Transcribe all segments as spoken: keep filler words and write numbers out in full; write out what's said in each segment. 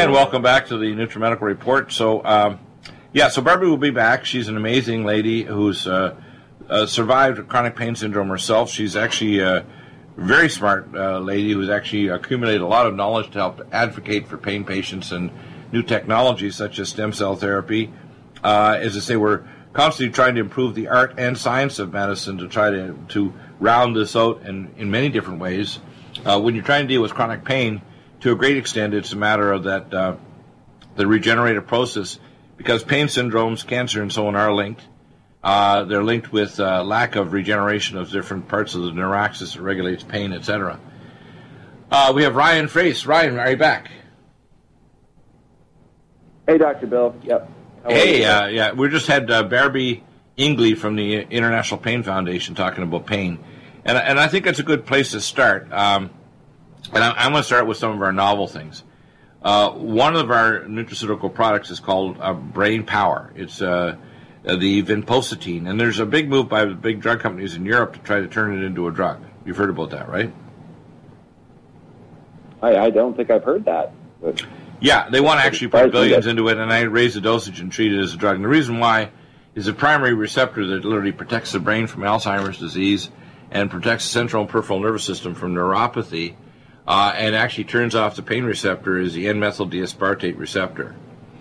and welcome back to the NutriMedical Report. So, um, yeah, so Barbie will be back. She's an amazing lady who's uh, uh, survived chronic pain syndrome herself. She's actually a very smart uh, lady who's actually accumulated a lot of knowledge to help advocate for pain patients and new technologies such as stem cell therapy. Uh, as I say, we're constantly trying to improve the art and science of medicine to try to, to round this out in, in many different ways. Uh, when you're trying to deal with chronic pain, to a great extent, it's a matter of that uh, the regenerative process, because pain syndromes, cancer, and so on are linked. Uh, they're linked with uh, lack of regeneration of different parts of the neuraxis that regulates pain, et cetera. Uh, we have Ryan Frace. Ryan, are you back? Hey, Doctor Bill. Yep. How hey, uh, yeah, we just had uh, Barbie Ingley from the International Pain Foundation talking about pain, and and I think that's a good place to start. Um, And I'm going to start with some of our novel things. Uh, one of our nutraceutical products is called uh, Brain Power. It's uh, the vinpocetine. And there's a big move by the big drug companies in Europe to try to turn it into a drug. You've heard about that, right? I, I don't think I've heard that. But yeah, they want to actually put billions into it, and I raise the dosage and treat it as a drug. And the reason why is the primary receptor that literally protects the brain from Alzheimer's disease and protects the central and peripheral nervous system from neuropathy. Uh, and actually turns off the pain receptor is the N-methyl D-aspartate receptor.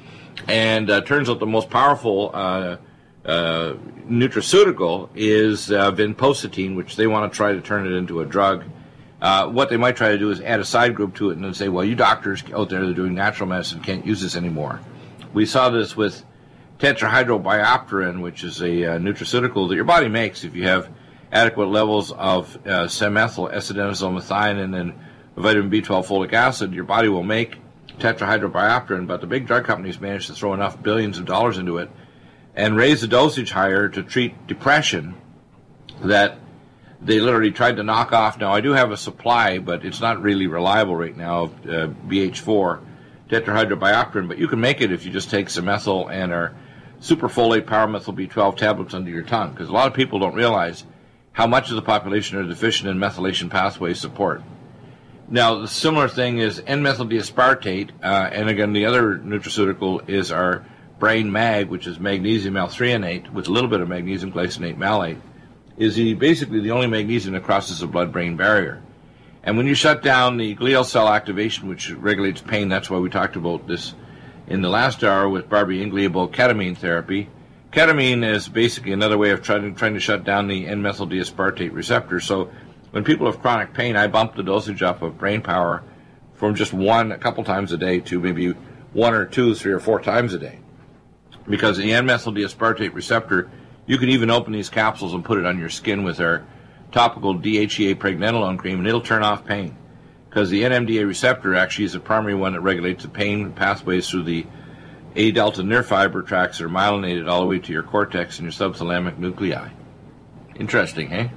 And uh, turns out the most powerful uh, uh, nutraceutical is uh, vinpocetine, which they want to try to turn it into a drug. Uh, what they might try to do is add a side group to it and then say, well, you doctors out there that are doing natural medicine can't use this anymore. We saw this with tetrahydrobiopterin, which is a uh, nutraceutical that your body makes if you have adequate levels of uh, S-methyl, S-adenosylmethionine, and vitamin B twelve, folic acid. Your body will make tetrahydrobiopterin, but the big drug companies managed to throw enough billions of dollars into it and raise the dosage higher to treat depression that they literally tried to knock off. Now, I do have a supply, but it's not really reliable right now of uh, B H four, tetrahydrobiopterin, but you can make it if you just take some methyl and our superfolate pyromethyl B twelve tablets under your tongue, because a lot of people don't realize how much of the population are deficient in methylation pathway support. Now, the similar thing is N-methyl D-aspartate, uh, and again, the other nutraceutical is our Brain Mag, which is magnesium L-threonate with a little bit of magnesium glycinate malate, is the, basically the only magnesium that crosses the blood-brain barrier. And when you shut down the glial cell activation, which regulates pain, that's why we talked about this in the last hour with Barbie Ingley about ketamine therapy. Ketamine is basically another way of trying, trying to shut down the N-methyl D-aspartate receptor. So when people have chronic pain, I bump the dosage up of Brain Power from just one a couple times a day to maybe one or two, three or four times a day. Because the N-methyl D-aspartate receptor, you can even open these capsules and put it on your skin with our topical D H E A pregnenolone cream, and it'll turn off pain. Because the N M D A receptor actually is the primary one that regulates the pain pathways through the A-delta nerve fiber tracts that are myelinated all the way to your cortex and your subthalamic nuclei. Interesting, eh?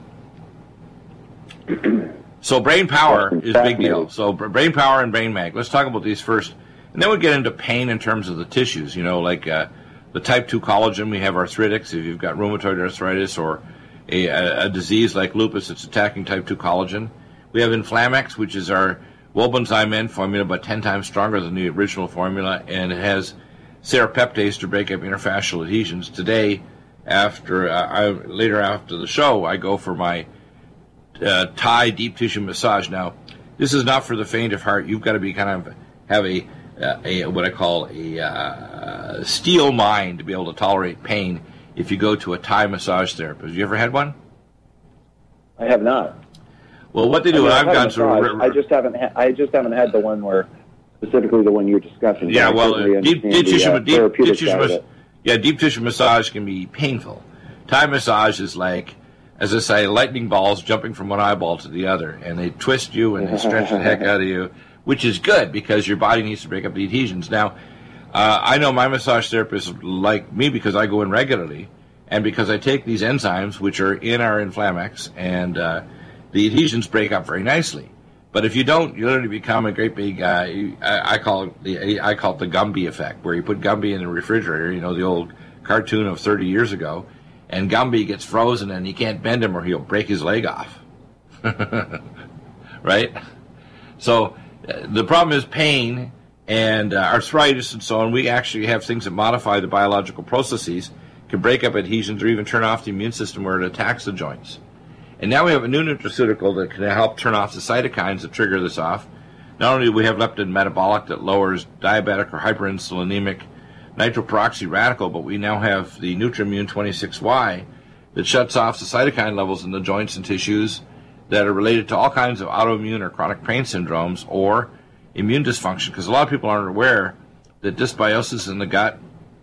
So Brain Power is a big deal. So Brain Power and Brain Mag. Let's talk about these first. And then we'll get into pain in terms of the tissues, you know, like uh, the type two collagen. We have arthritics. If you've got rheumatoid arthritis or a, a, a disease like lupus that's attacking type two collagen. We have Inflamex, which is our Wobenzym N formula, but ten times stronger than the original formula, and it has serrapeptase to break up interfascial adhesions. Today, after uh, I, later after the show, I go for my Uh, Thai deep tissue massage. Now, this is not for the faint of heart. You've got to be kind of have a, uh, a what I call a uh, steel mind to be able to tolerate pain if you go to a Thai massage therapist. Have you ever had one? I have not. Well, what they do, I mean, I've gone through. I just haven't. Ha- I just haven't had the one where specifically the one you're discussing. Yeah, well, uh, deep, deep the, tissue, uh, deep, deep tissue, mas- it. yeah, deep tissue massage can be painful. Thai massage is like, as I say, lightning balls jumping from one eyeball to the other, and they twist you and they stretch the heck out of you, which is good because your body needs to break up the adhesions. Now, uh, I know my massage therapists like me because I go in regularly, and because I take these enzymes, which are in our Inflamex, and uh, the adhesions break up very nicely. But if you don't, you literally become a great big, uh, I, I call it the I call it the Gumby effect, where you put Gumby in the refrigerator, you know, the old cartoon of thirty years ago, and Gumby gets frozen and you can't bend him or he'll break his leg off. Right? So uh, the problem is pain and uh, arthritis and so on. We actually have things that modify the biological processes, can break up adhesions or even turn off the immune system where it attacks the joints. And now we have a new nutraceutical that can help turn off the cytokines that trigger this off. Not only do we have leptin metabolic that lowers diabetic or hyperinsulinemic nitroperoxy radical, but we now have the Nutriimmune twenty-six Y that shuts off the cytokine levels in the joints and tissues that are related to all kinds of autoimmune or chronic pain syndromes or immune dysfunction, because a lot of people aren't aware that dysbiosis in the gut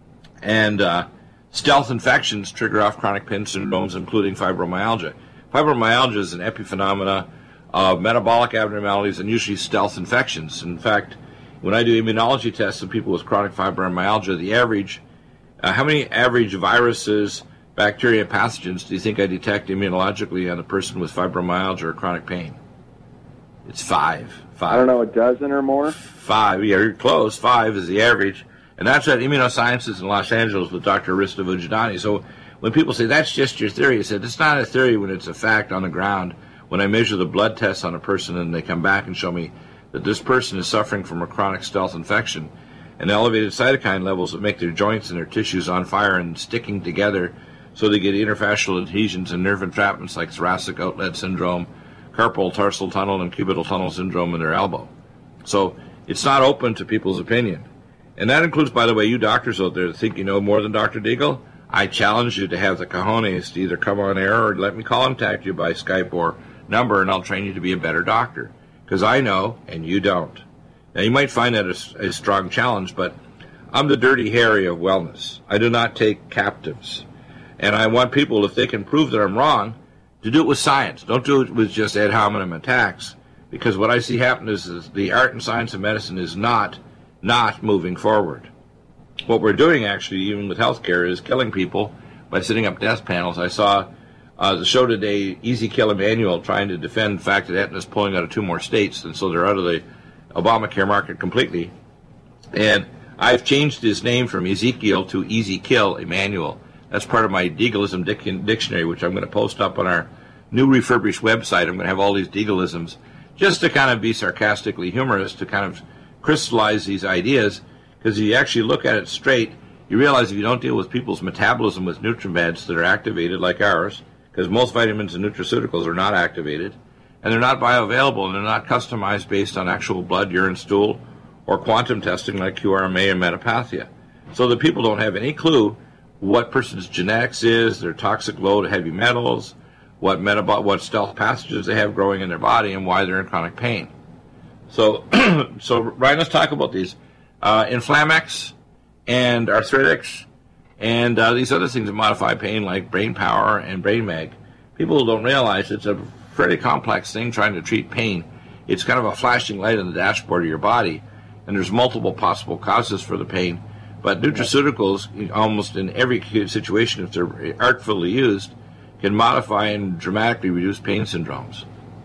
and uh, stealth infections trigger off chronic pain syndromes, including fibromyalgia. Fibromyalgia is an epiphenomena of metabolic abnormalities and usually stealth infections. In fact, when I do immunology tests of people with chronic fibromyalgia, the average, uh, how many average viruses, bacteria, and pathogens do you think I detect immunologically on a person with fibromyalgia or chronic pain? It's five. Five. I don't know, a dozen or more? Five. Yeah, you're close. Five is the average. And that's at Immunosciences in Los Angeles with Doctor Arista Vujadani. So when people say, that's just your theory, I said, it's not a theory when it's a fact on the ground. When I measure the blood tests on a person and they come back and show me that this person is suffering from a chronic stealth infection and elevated cytokine levels that make their joints and their tissues on fire and sticking together so they get interfascial adhesions and nerve entrapments like thoracic outlet syndrome, carpal tarsal tunnel, and cubital tunnel syndrome in their elbow. So it's not open to people's opinion. And that includes, by the way, you doctors out there that think you know more than Doctor Deagle. I challenge you to have the cojones to either come on air or let me contact you by Skype or number, and I'll train you to be a better doctor. Because I know, and you don't. Now, you might find that a, a strong challenge, but I'm the Dirty Harry of wellness. I do not take captives. And I want people, if they can prove that I'm wrong, to do it with science. Don't do it with just ad hominem attacks. Because what I see happen is, is the art and science of medicine is not, not moving forward. What we're doing, actually, even with healthcare, is killing people by setting up death panels. I saw uh, the show today, Easy Kill Emmanuel, trying to defend the fact that Aetna's pulling out of two more states, and so they're out of the Obamacare market completely. And I've changed his name from Ezekiel to Easy Kill Emmanuel. That's part of my Deagleism dic- dictionary, which I'm going to post up on our new refurbished website. I'm going to have all these Deagleisms just to kind of be sarcastically humorous, to kind of crystallize these ideas, because if you actually look at it straight, you realize if you don't deal with people's metabolism with nutrimeds that are activated like ours, because most vitamins and nutraceuticals are not activated, and they're not bioavailable, and they're not customized based on actual blood, urine, stool, or quantum testing like Q R M A and metapathia. So that people don't have any clue what person's genetics is, their toxic load of heavy metals, what metabol- what stealth pathogens they have growing in their body, and why they're in chronic pain. So, so Ryan, let's talk about these. Uh, Inflamex and arthritics and uh, these other things that modify pain like Brain Power and Brain Mag. People don't realize it's a pretty complex thing trying to treat pain. It's kind of a flashing light on the dashboard of your body, and there's multiple possible causes for the pain. But nutraceuticals, almost in every situation, if they're artfully used, can modify and dramatically reduce pain syndromes.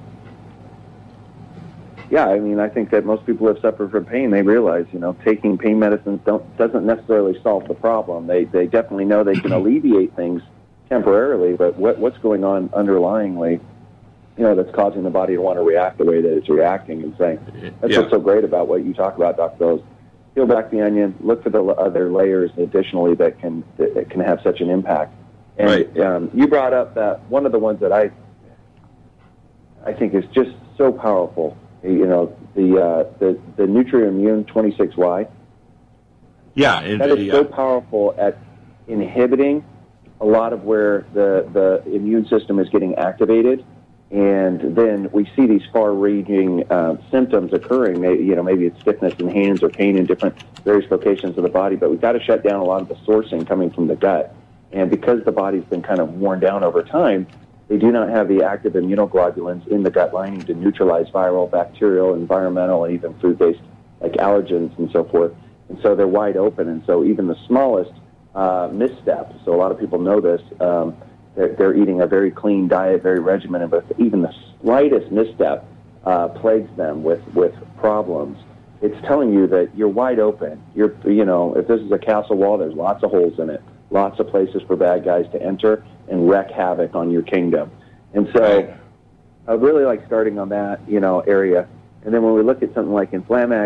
Yeah, I mean, I think that most people who have suffered from pain, they realize, you know, taking pain medicines don't doesn't necessarily solve the problem. They they definitely know they can alleviate things temporarily, but what what's going on underlyingly, you know, that's causing the body to want to react the way that it's reacting and saying. That's yeah. what's so great about what you talk about, Doctor Bills. Peel back the onion, look for the other layers additionally that can that can have such an impact. And right. um, you brought up that one of the ones that I I think is just so powerful. You know, the uh, the the Nutriimmune twenty-six Y. Yeah, it, that is yeah. so powerful at inhibiting a lot of where the the immune system is getting activated, and then we see these far-ranging uh, symptoms occurring. Maybe, you know, maybe it's stiffness in hands or pain in different various locations of the body, but we've got to shut down a lot of the sourcing coming from the gut. And because the body's been kind of worn down over time, they do not have the active immunoglobulins in the gut lining to neutralize viral, bacterial, environmental, and even food-based like allergens and so forth. And so they're wide open. And so even the smallest uh, misstep, so a lot of people know this, um, they're, they're eating a very clean diet, very regimented, but even the slightest misstep uh, plagues them with, with problems. It's telling you that you're wide open. You're, you know, if this is a castle wall, there's lots of holes in it, lots of places for bad guys to enter and wreak havoc on your kingdom. And so I really like starting on that, you know, area. And then when we look at something like Inflamex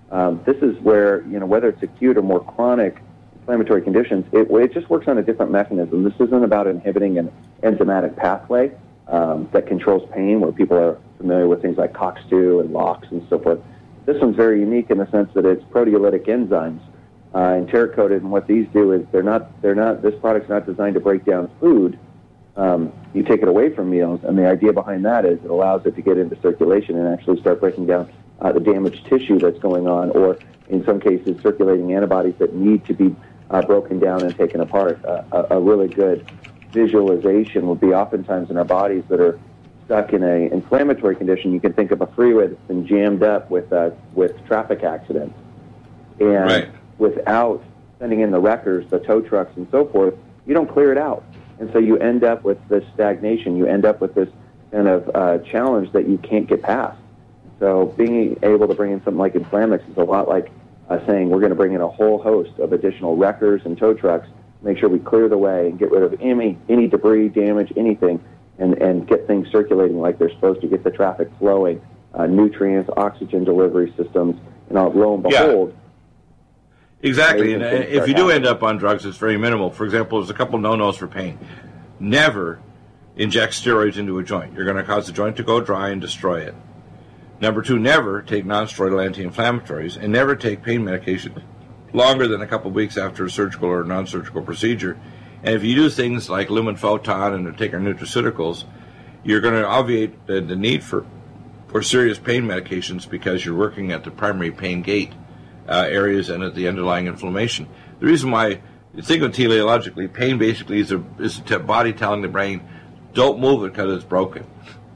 Um, this is where, you know, whether it's acute or more chronic inflammatory conditions, it, it just works on a different mechanism. This isn't about inhibiting an enzymatic pathway um, that controls pain, where people are familiar with things like COX two and LOX and so forth. This one's very unique in the sense that it's proteolytic enzymes, uh, enteric-coated, and what these do is they're not, they're not, this product's not designed to break down food. Um, you take it away from meals, and the idea behind that is it allows it to get into circulation and actually start breaking down uh, the damaged tissue that's going on, or in some cases circulating antibodies that need to be uh, broken down and taken apart. Uh, a, a really good visualization would be oftentimes in our bodies that are stuck in an inflammatory condition. You can think of a freeway that's been jammed up with uh, with traffic accidents, and right. without sending in the wreckers, the tow trucks, and so forth, you don't clear it out. And so you end up with this stagnation. You end up with this kind of uh, challenge that you can't get past. So being able to bring in something like Inflamix is a lot like uh, saying we're going to bring in a whole host of additional wreckers and tow trucks, make sure we clear the way and get rid of any any debris, damage, anything, and, and get things circulating like they're supposed to, get the traffic flowing, uh, nutrients, oxygen delivery systems, and all, lo and behold, yeah. Exactly, and if you do end up on drugs, it's very minimal. For example, there's a couple no-nos for pain. Never inject steroids into a joint. You're going to cause the joint to go dry and destroy it. Number two, never take non-steroidal anti-inflammatories, and never take pain medication longer than a couple of weeks after a surgical or non-surgical procedure. And if you do things like lumen photon and take our nutraceuticals, you're going to obviate the, the need for, for serious pain medications because you're working at the primary pain gate. Uh, areas and at the underlying inflammation. The reason why, you think of it teleologically, pain basically is a, is the body telling the brain, don't move it because it's broken.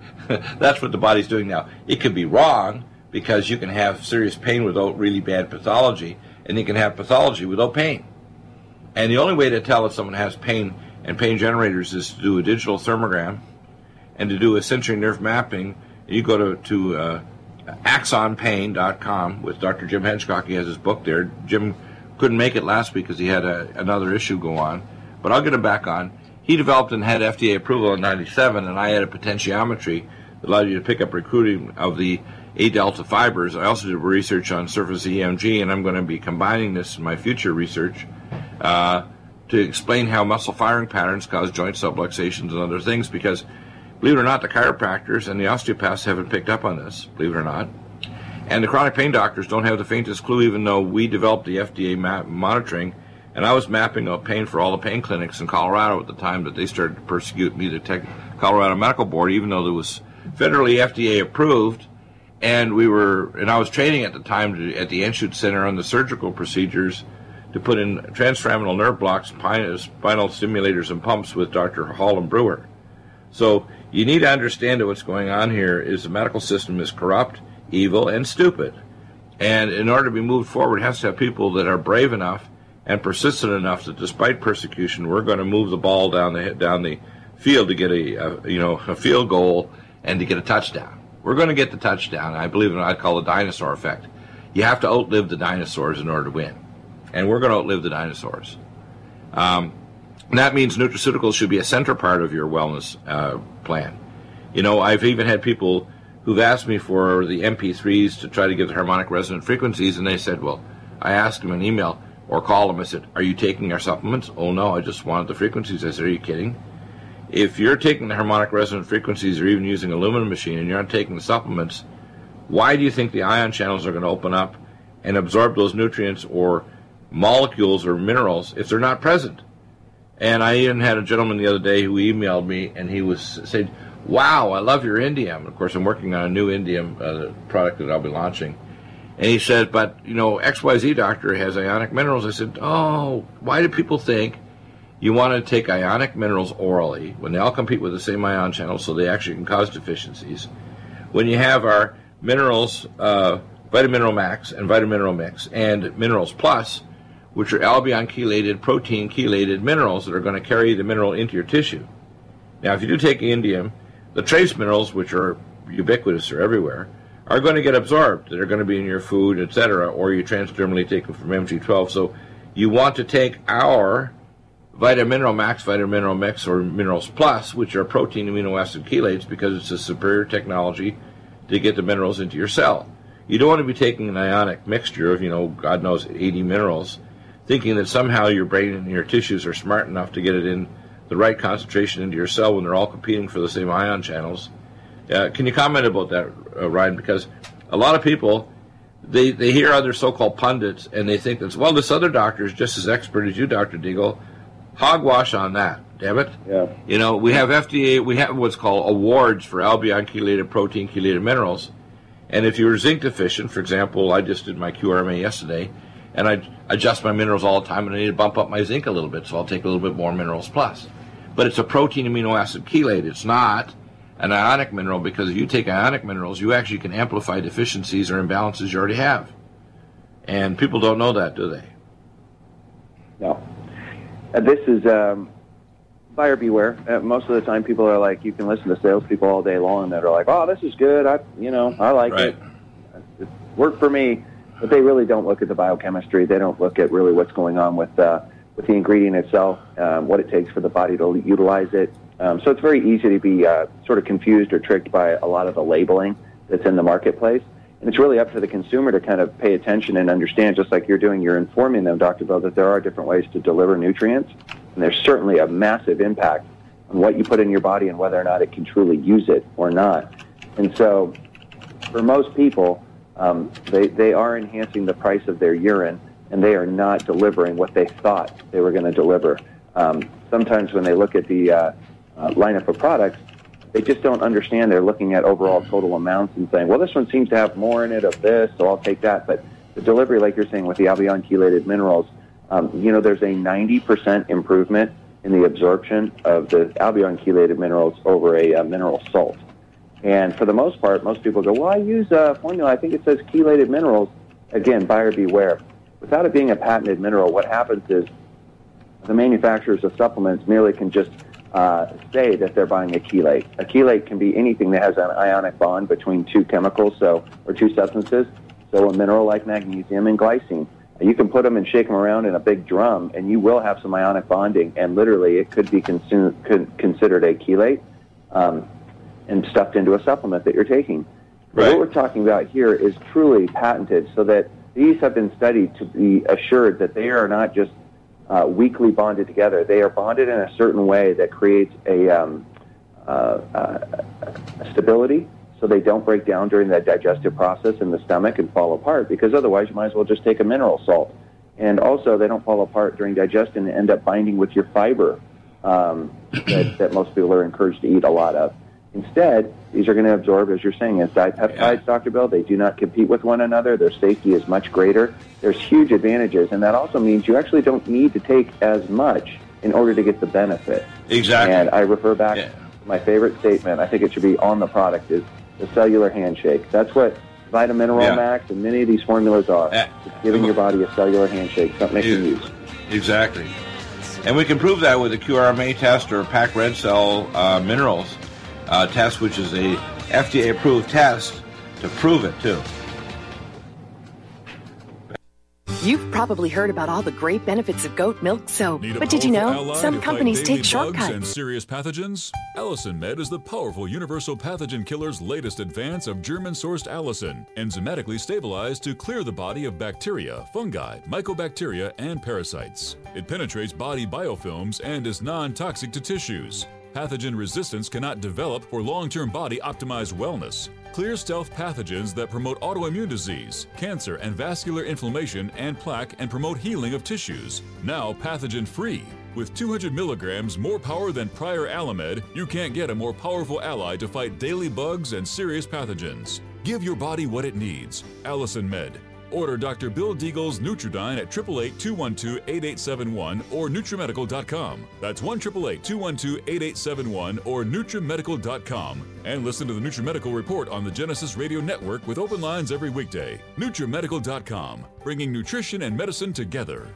That's what the body's doing now. It could be wrong because you can have serious pain without really bad pathology, and you can have pathology without pain. And the only way to tell if someone has pain and pain generators is to do a digital thermogram and to do a sensory nerve mapping. You go to, to uh, axon pain dot com with Doctor Jim Hedgecock. He has his book there. Jim couldn't make it last week because he had a, another issue go on, but I'll get him back on. He developed and had F D A approval in ninety-seven, and I had a potentiometry that allowed you to pick up recruiting of the A delta fibers. I also did research on surface E M G, and I'm going to be combining this in my future research uh, to explain how muscle firing patterns cause joint subluxations and other things, because believe it or not, the chiropractors and the osteopaths haven't picked up on this, believe it or not. And the chronic pain doctors don't have the faintest clue, even though we developed the F D A map monitoring, and I was mapping out pain for all the pain clinics in Colorado at the time that they started to persecute me, the Tech, Colorado Medical Board, even though there was federally F D A approved, and we were, and I was training at the time to, at the Enschutz Center on the surgical procedures to put in transforaminal nerve blocks, spinal stimulators, and pumps with Doctor Hall and Brewer. So you need to understand that what's going on here is the medical system is corrupt, evil, and stupid. And in order to be moved forward, it has to have people that are brave enough and persistent enough that despite persecution, we're going to move the ball down the down the field to get a, a you know a field goal and to get a touchdown. We're going to get the touchdown. I believe in what I call the dinosaur effect. You have to outlive the dinosaurs in order to win, and we're going to outlive the dinosaurs. Um, And that means nutraceuticals should be a center part of your wellness uh, plan. You know, I've even had people who've asked me for the M P threes to try to get the harmonic resonant frequencies, and they said, well, I asked them an email or called them. I said, are you taking our supplements? Oh, no, I just wanted the frequencies. I said, are you kidding? If you're taking the harmonic resonant frequencies or even using a Lumen machine and you're not taking the supplements, why do you think the ion channels are going to open up and absorb those nutrients or molecules or minerals if they're not present? And I even had a gentleman the other day who emailed me, and he was saying, wow, I love your indium. Of course, I'm working on a new indium uh, product that I'll be launching. And he said, but, you know, X Y Z doctor has ionic minerals. I said, oh, why do people think you want to take ionic minerals orally when they all compete with the same ion channel, so they actually can cause deficiencies? When you have our minerals, uh, Vitamineral Max and Vitamineral Mix and Minerals Plus, which are albion chelated, protein chelated minerals that are going to carry the mineral into your tissue. Now, if you do take indium, the trace minerals, which are ubiquitous or everywhere, are going to get absorbed. They're going to be in your food, et cetera, or you transdermally take them from M G twelve. So you want to take our Vitamineral Max, Vitamineral Mix, or Minerals Plus, which are protein amino acid chelates, because it's a superior technology to get the minerals into your cell. You don't want to be taking an ionic mixture of, you know, God knows, eighty minerals, thinking that somehow your brain and your tissues are smart enough to get it in the right concentration into your cell when they're all competing for the same ion channels. Uh, can you comment about that, uh, Ryan? Because a lot of people, they, they hear other so-called pundits, and they think that, well, this other doctor is just as expert as you, Doctor Deagle. Hogwash on that, damn it. Yeah. You know, we have F D A, we have what's called awards for albion-chelated, protein-chelated minerals. And if you're zinc deficient, for example, I just did my Q R M A yesterday, and I adjust my minerals all the time, and I need to bump up my zinc a little bit, so I'll take a little bit more minerals plus. But it's a protein amino acid chelate. It's not an ionic mineral, because if you take ionic minerals, you actually can amplify deficiencies or imbalances you already have. And people don't know that, do they? No. Uh, this is um, buyer beware. Uh, most of the time, people are like, you can listen to salespeople all day long that are like, oh, this is good. I, you know, I like right. it. It worked for me. But they really don't look at the biochemistry. They don't look at really what's going on with uh, with the ingredient itself, um, what it takes for the body to utilize it. Um, so it's very easy to be uh, sort of confused or tricked by a lot of the labeling that's in the marketplace. And it's really up to the consumer to kind of pay attention and understand, just like you're doing, you're informing them, Doctor Bill, that there are different ways to deliver nutrients. And there's certainly a massive impact on what you put in your body and whether or not it can truly use it or not. And so for most people, um, they, they are enhancing the price of their urine, and they are not delivering what they thought they were going to deliver. Um, sometimes when they look at the uh, uh, lineup of products, they just don't understand. They're looking at overall total amounts and saying, well, this one seems to have more in it of this, so I'll take that. But the delivery, like you're saying, with the albion-chelated minerals, um, you know, there's a ninety percent improvement in the absorption of the albion-chelated minerals over a uh, mineral salt. And for the most part, most people go, well, I use a formula. I think it says chelated minerals. Again, buyer beware. Without it being a patented mineral, what happens is the manufacturers of supplements merely can just uh, say that they're buying a chelate. A chelate can be anything that has an ionic bond between two chemicals, so or two substances. So a mineral like magnesium and glycine. You can put them and shake them around in a big drum, and you will have some ionic bonding, and literally it could be consumed, could, considered a chelate um, and stuffed into a supplement that you're taking. But right. What we're talking about here is truly patented, so that these have been studied to be assured that they are not just uh, weakly bonded together. They are bonded in a certain way that creates a, um, uh, uh, a stability, so they don't break down during that digestive process in the stomach and fall apart, because otherwise you might as well just take a mineral salt. And also they don't fall apart during digestion and end up binding with your fiber um, that, that most people are encouraged to eat a lot of. Instead, these are going to absorb, as you're saying, as dipeptides, yeah. Doctor Bill. They do not compete with one another. Their safety is much greater. There's huge advantages, and that also means you actually don't need to take as much in order to get the benefit. Exactly. And I refer back yeah. to my favorite statement. I think it should be on the product, is the cellular handshake. That's what Vitamineral yeah. Max and many of these formulas are. Uh, it's giving your body a cellular handshake, something they can use. Exactly. And we can prove that with a Q R M A test or Pack Red Cell uh, Minerals uh, test, which is a F D A-approved test to prove it, too. You've probably heard about all the great benefits of goat milk soap. But did you know some companies take shortcuts? And serious pathogens? Allicin Med is the powerful universal pathogen killer's latest advance of German-sourced allicin, enzymatically stabilized to clear the body of bacteria, fungi, mycobacteria, and parasites. It penetrates body biofilms and is non-toxic to tissues. Pathogen resistance cannot develop for long-term body-optimized wellness. Clear stealth pathogens that promote autoimmune disease, cancer and vascular inflammation and plaque, and promote healing of tissues. Now pathogen-free. With two hundred milligrams more power than prior Alamed, you can't get a more powerful ally to fight daily bugs and serious pathogens. Give your body what it needs. Allicin Med. Order Doctor Bill Deagle's Nutridyne at eight eight eight, two one two, eight eight seven one or Nutrimedical dot com. That's one eight eight eight, two one two, eight eight seven one or Nutrimedical dot com. And listen to the Nutrimedical Report on the Genesis Radio Network with open lines every weekday. Nutrimedical dot com, bringing nutrition and medicine together.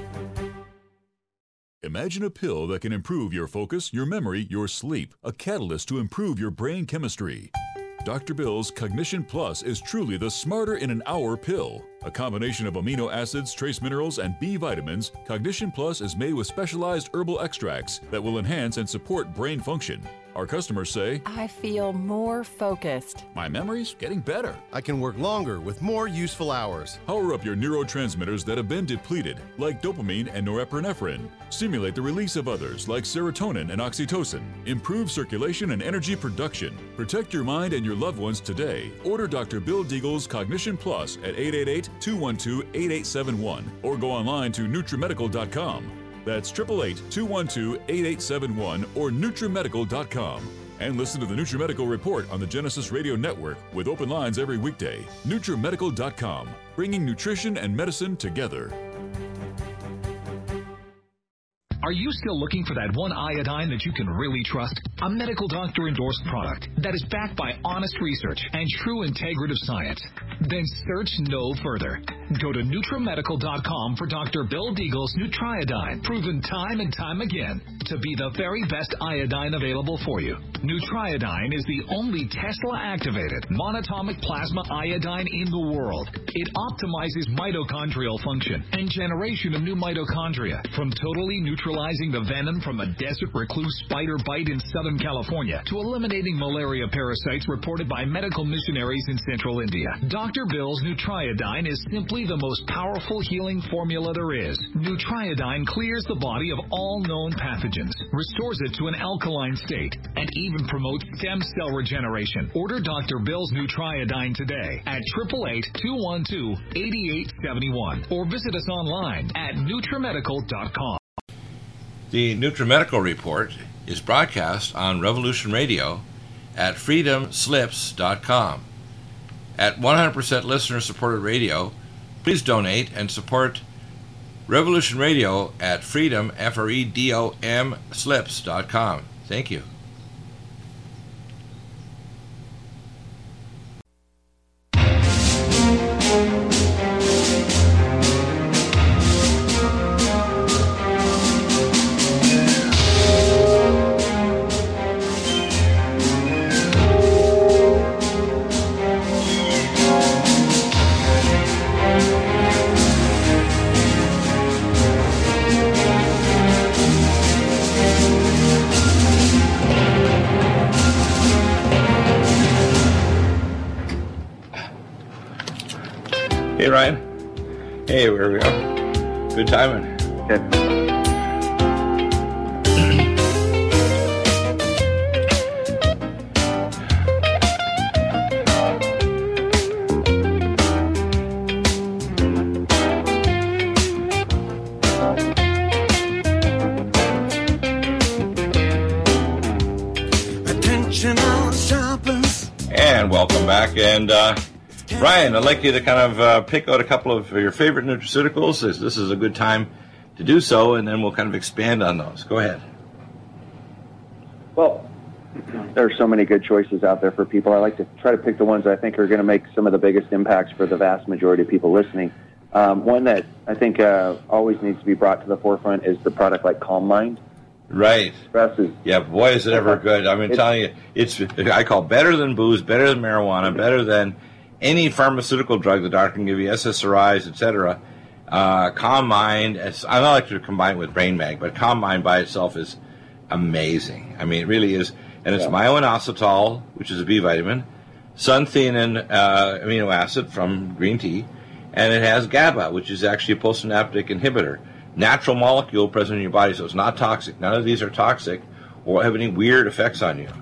Imagine a pill that can improve your focus, your memory, your sleep, a catalyst to improve your brain chemistry. Doctor Bill's Cognition Plus is truly the smarter in an hour pill. A combination of amino acids, trace minerals, and B vitamins, Cognition Plus is made with specialized herbal extracts that will enhance and support brain function. Our customers say, I feel more focused. My memory's getting better. I can work longer with more useful hours. Power up your neurotransmitters that have been depleted, like dopamine and norepinephrine. Stimulate the release of others, like serotonin and oxytocin. Improve circulation and energy production. Protect your mind and your loved ones today. Order Doctor Bill Deagle's Cognition Plus at eight eight eight, two one two, eight eight seven one or go online to Nutrimedical dot com. That's eight eight eight, two one two, eight eight seven one or Nutrimedical dot com. And listen to the Nutrimedical Report on the Genesis Radio Network with open lines every weekday. Nutrimedical dot com, bringing nutrition and medicine together. Are you still looking for that one iodine that you can really trust? A medical doctor endorsed product that is backed by honest research and true integrative science? Then search no further. Go to Nutrimedical dot com for Doctor Bill Deagle's Nutriodine, proven time and time again to be the very best iodine available for you. Nutriodine is the only Tesla-activated monatomic plasma iodine in the world. It optimizes mitochondrial function and generation of new mitochondria, from totally neutralizing the venom from a desert recluse spider bite in Southern California to eliminating malaria parasites reported by medical missionaries in central India. Doctor Bill's Nutriodine is simply the most powerful healing formula there is. Nutriodine clears the body of all known pathogens, restores it to an alkaline state, and even promotes stem cell regeneration. Order Doctor Bill's Nutriodine today at eight eight eight, two one two, eight eight seven one or visit us online at Nutrimedical dot com. The Nutrimedical Report is broadcast on Revolution Radio at freedom slips dot com. At one hundred percent listener-supported radio, please donate and support Revolution Radio at freedom, F R E D O M, slips dot com. Thank you. Hey, Ryan. Hey, where we go? Good timing. Okay. And welcome back. And uh, Ryan, I'd like you to kind of uh, pick out a couple of your favorite nutraceuticals. This, this is a good time to do so, and then we'll kind of expand on those. Go ahead. Well, there are so many good choices out there for people. I like to try to pick the ones I think are going to make some of the biggest impacts for the vast majority of people listening. Um, one that I think uh, always needs to be brought to the forefront is the product like Calm Mind. Right. Stress is, yeah, boy, is it ever good. I've been telling you, it's I call better than booze, better than marijuana, better than any pharmaceutical drug the doctor can give you, S S R Is, et cetera. Uh, Calm Mind, I don't like to combine it with Brain Mag, but Calm Mind by itself is amazing. I mean, it really is. And it's yeah. myo-inositol, which is a B vitamin, suntheanine uh, amino acid from green tea, and it has GABA, which is actually a postsynaptic inhibitor. Natural molecule present in your body, so it's not toxic. None of these are toxic or have any weird effects on you.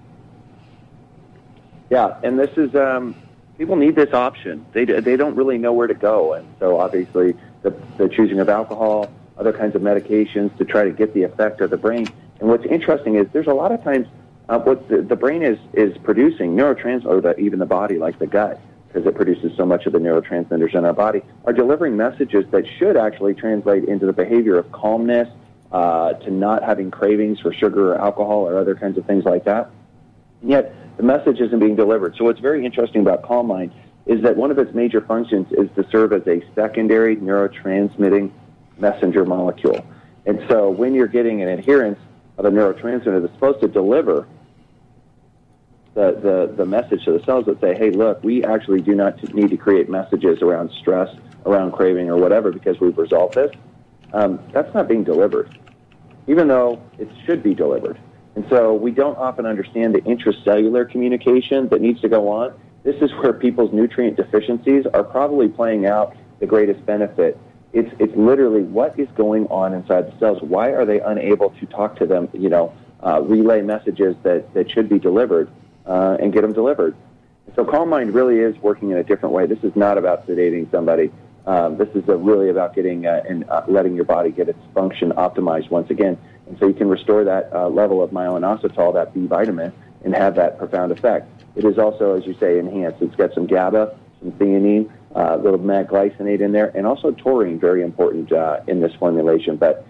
Yeah, and this is, um, people need this option. They they don't really know where to go, and so obviously the, the choosing of alcohol, other kinds of medications to try to get the effect of the brain. And what's interesting is there's a lot of times uh, what the, the brain is, is producing, neurotransmitters, even the body, like the gut, because it produces so much of the neurotransmitters in our body, are delivering messages that should actually translate into the behavior of calmness, uh, to not having cravings for sugar or alcohol or other kinds of things like that. And yet, the message isn't being delivered. So what's very interesting about Calm Mind is that one of its major functions is to serve as a secondary neurotransmitting messenger molecule. And so when you're getting an adherence of a neurotransmitter that's supposed to deliver The, the, the message to the cells that say, hey, look, we actually do not need to create messages around stress, around craving, or whatever because we've resolved this. Um, that's not being delivered, even though it should be delivered. And so we don't often understand the intracellular communication that needs to go on. This is where people's nutrient deficiencies are probably playing out the greatest benefit. It's it's literally what is going on inside the cells. Why are they unable to talk to them, you know, uh, relay messages that, that should be delivered uh, and get them delivered? So Calm Mind really is working in a different way. This is not about sedating somebody. Um, this is a really about getting uh, and uh, letting your body get its function optimized once again. And so you can restore that uh, level of myeloinositol, that B vitamin, and have that profound effect. It is also, as you say, enhanced. It's got some GABA, some theanine, uh, a little magglycinate in there, and also taurine, very important uh, in this formulation. But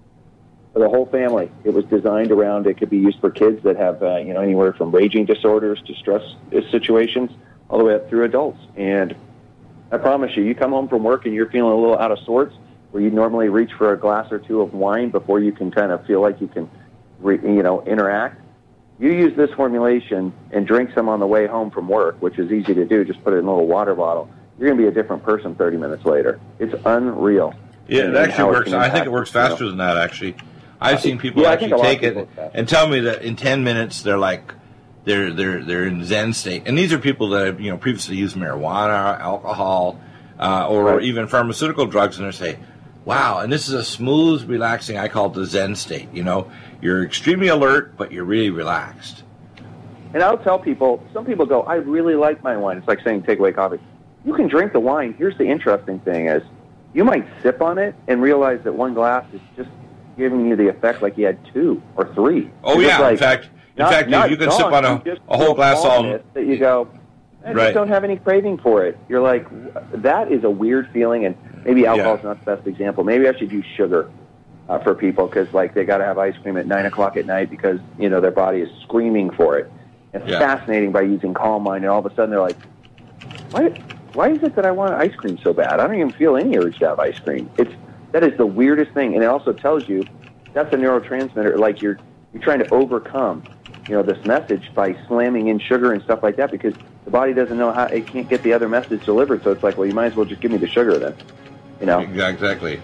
for the whole family, it was designed around, it could be used for kids that have, uh, you know, anywhere from raging disorders to stress situations, all the way up through adults. And I promise you, you come home from work and you're feeling a little out of sorts, where you normally reach for a glass or two of wine before you can kind of feel like you can, re, you know, interact. You use this formulation and drink some on the way home from work, which is easy to do. Just put it in a little water bottle. You're going to be a different person thirty minutes later. It's unreal. Yeah, it actually works. I think it works faster than that, actually. I've seen people yeah, actually take it and tell me that in ten minutes they're like, they're they're they're in Zen state. And these are people that have, you know, previously used marijuana, alcohol, uh, or right. even pharmaceutical drugs, and they say, wow, and this is a smooth, relaxing, I call it the Zen state. You know, you're extremely alert, but you're really relaxed. And I'll tell people, some people go, I really like my wine. It's like saying take away coffee. You can drink the wine. Here's the interesting thing is, you might sip on it and realize that one glass is just giving you the effect like you had two or three. Oh, it's yeah, like, in fact, in not, fact, not you can sip on a, a whole glass all... That you go, I right. just don't have any craving for it. You're like, that is a weird feeling, and maybe alcohol's yeah. not the best example. Maybe I should use sugar uh, for people because, like, they got to have ice cream at nine o'clock at night because, you know, their body is screaming for it. It's yeah. fascinating by using Calm Mind, and all of a sudden they're like, why, why is it that I want ice cream so bad? I don't even feel any urge to have ice cream. It's that is the weirdest thing, and it also tells you that's a neurotransmitter. Like you're you're trying to overcome, you know, this message by slamming in sugar and stuff like that because the body doesn't know how, it can't get the other message delivered. So it's like, well, you might as well just give me the sugar then, you know. Exactly.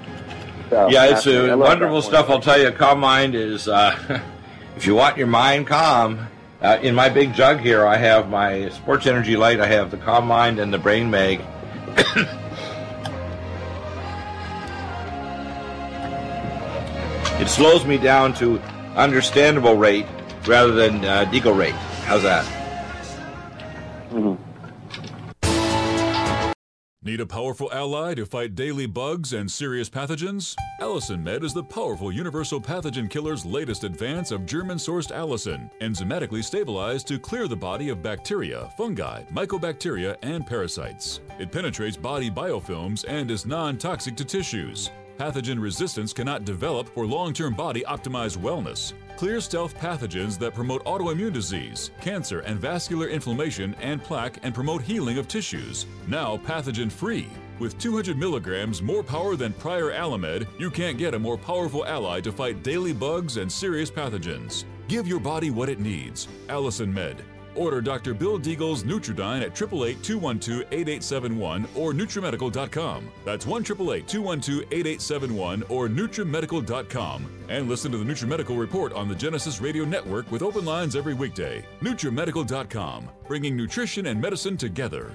So, yeah, it's uh, wonderful stuff. I'll tell you, Calm Mind is uh, if you want your mind calm. Uh, in my big jug here, I have my Sports Energy Light. I have the Calm Mind and the Brain Mag. It slows me down to understandable rate rather than uh, deagle rate. How's that? Mm-hmm. Need a powerful ally to fight daily bugs and serious pathogens? Allicin Med is the powerful universal pathogen killer's latest advance of German-sourced allicin, enzymatically stabilized to clear the body of bacteria, fungi, mycobacteria, and parasites. It penetrates body biofilms and is non-toxic to tissues. Pathogen resistance cannot develop for long-term body-optimized wellness. Clear stealth pathogens that promote autoimmune disease, cancer and vascular inflammation and plaque and promote healing of tissues. Now pathogen-free. With two hundred milligrams more power than prior Alamed, you can't get a more powerful ally to fight daily bugs and serious pathogens. Give your body what it needs. Allicin Med. Order Doctor Bill Deagle's Nutridyne at eight eight eight, two one two, eight eight seven one or Nutrimedical dot com. That's one eight eight eight, two one two, eight eight seven one or Nutrimedical dot com. And listen to the Nutrimedical Report on the Genesis Radio Network with open lines every weekday. Nutrimedical dot com, bringing nutrition and medicine together.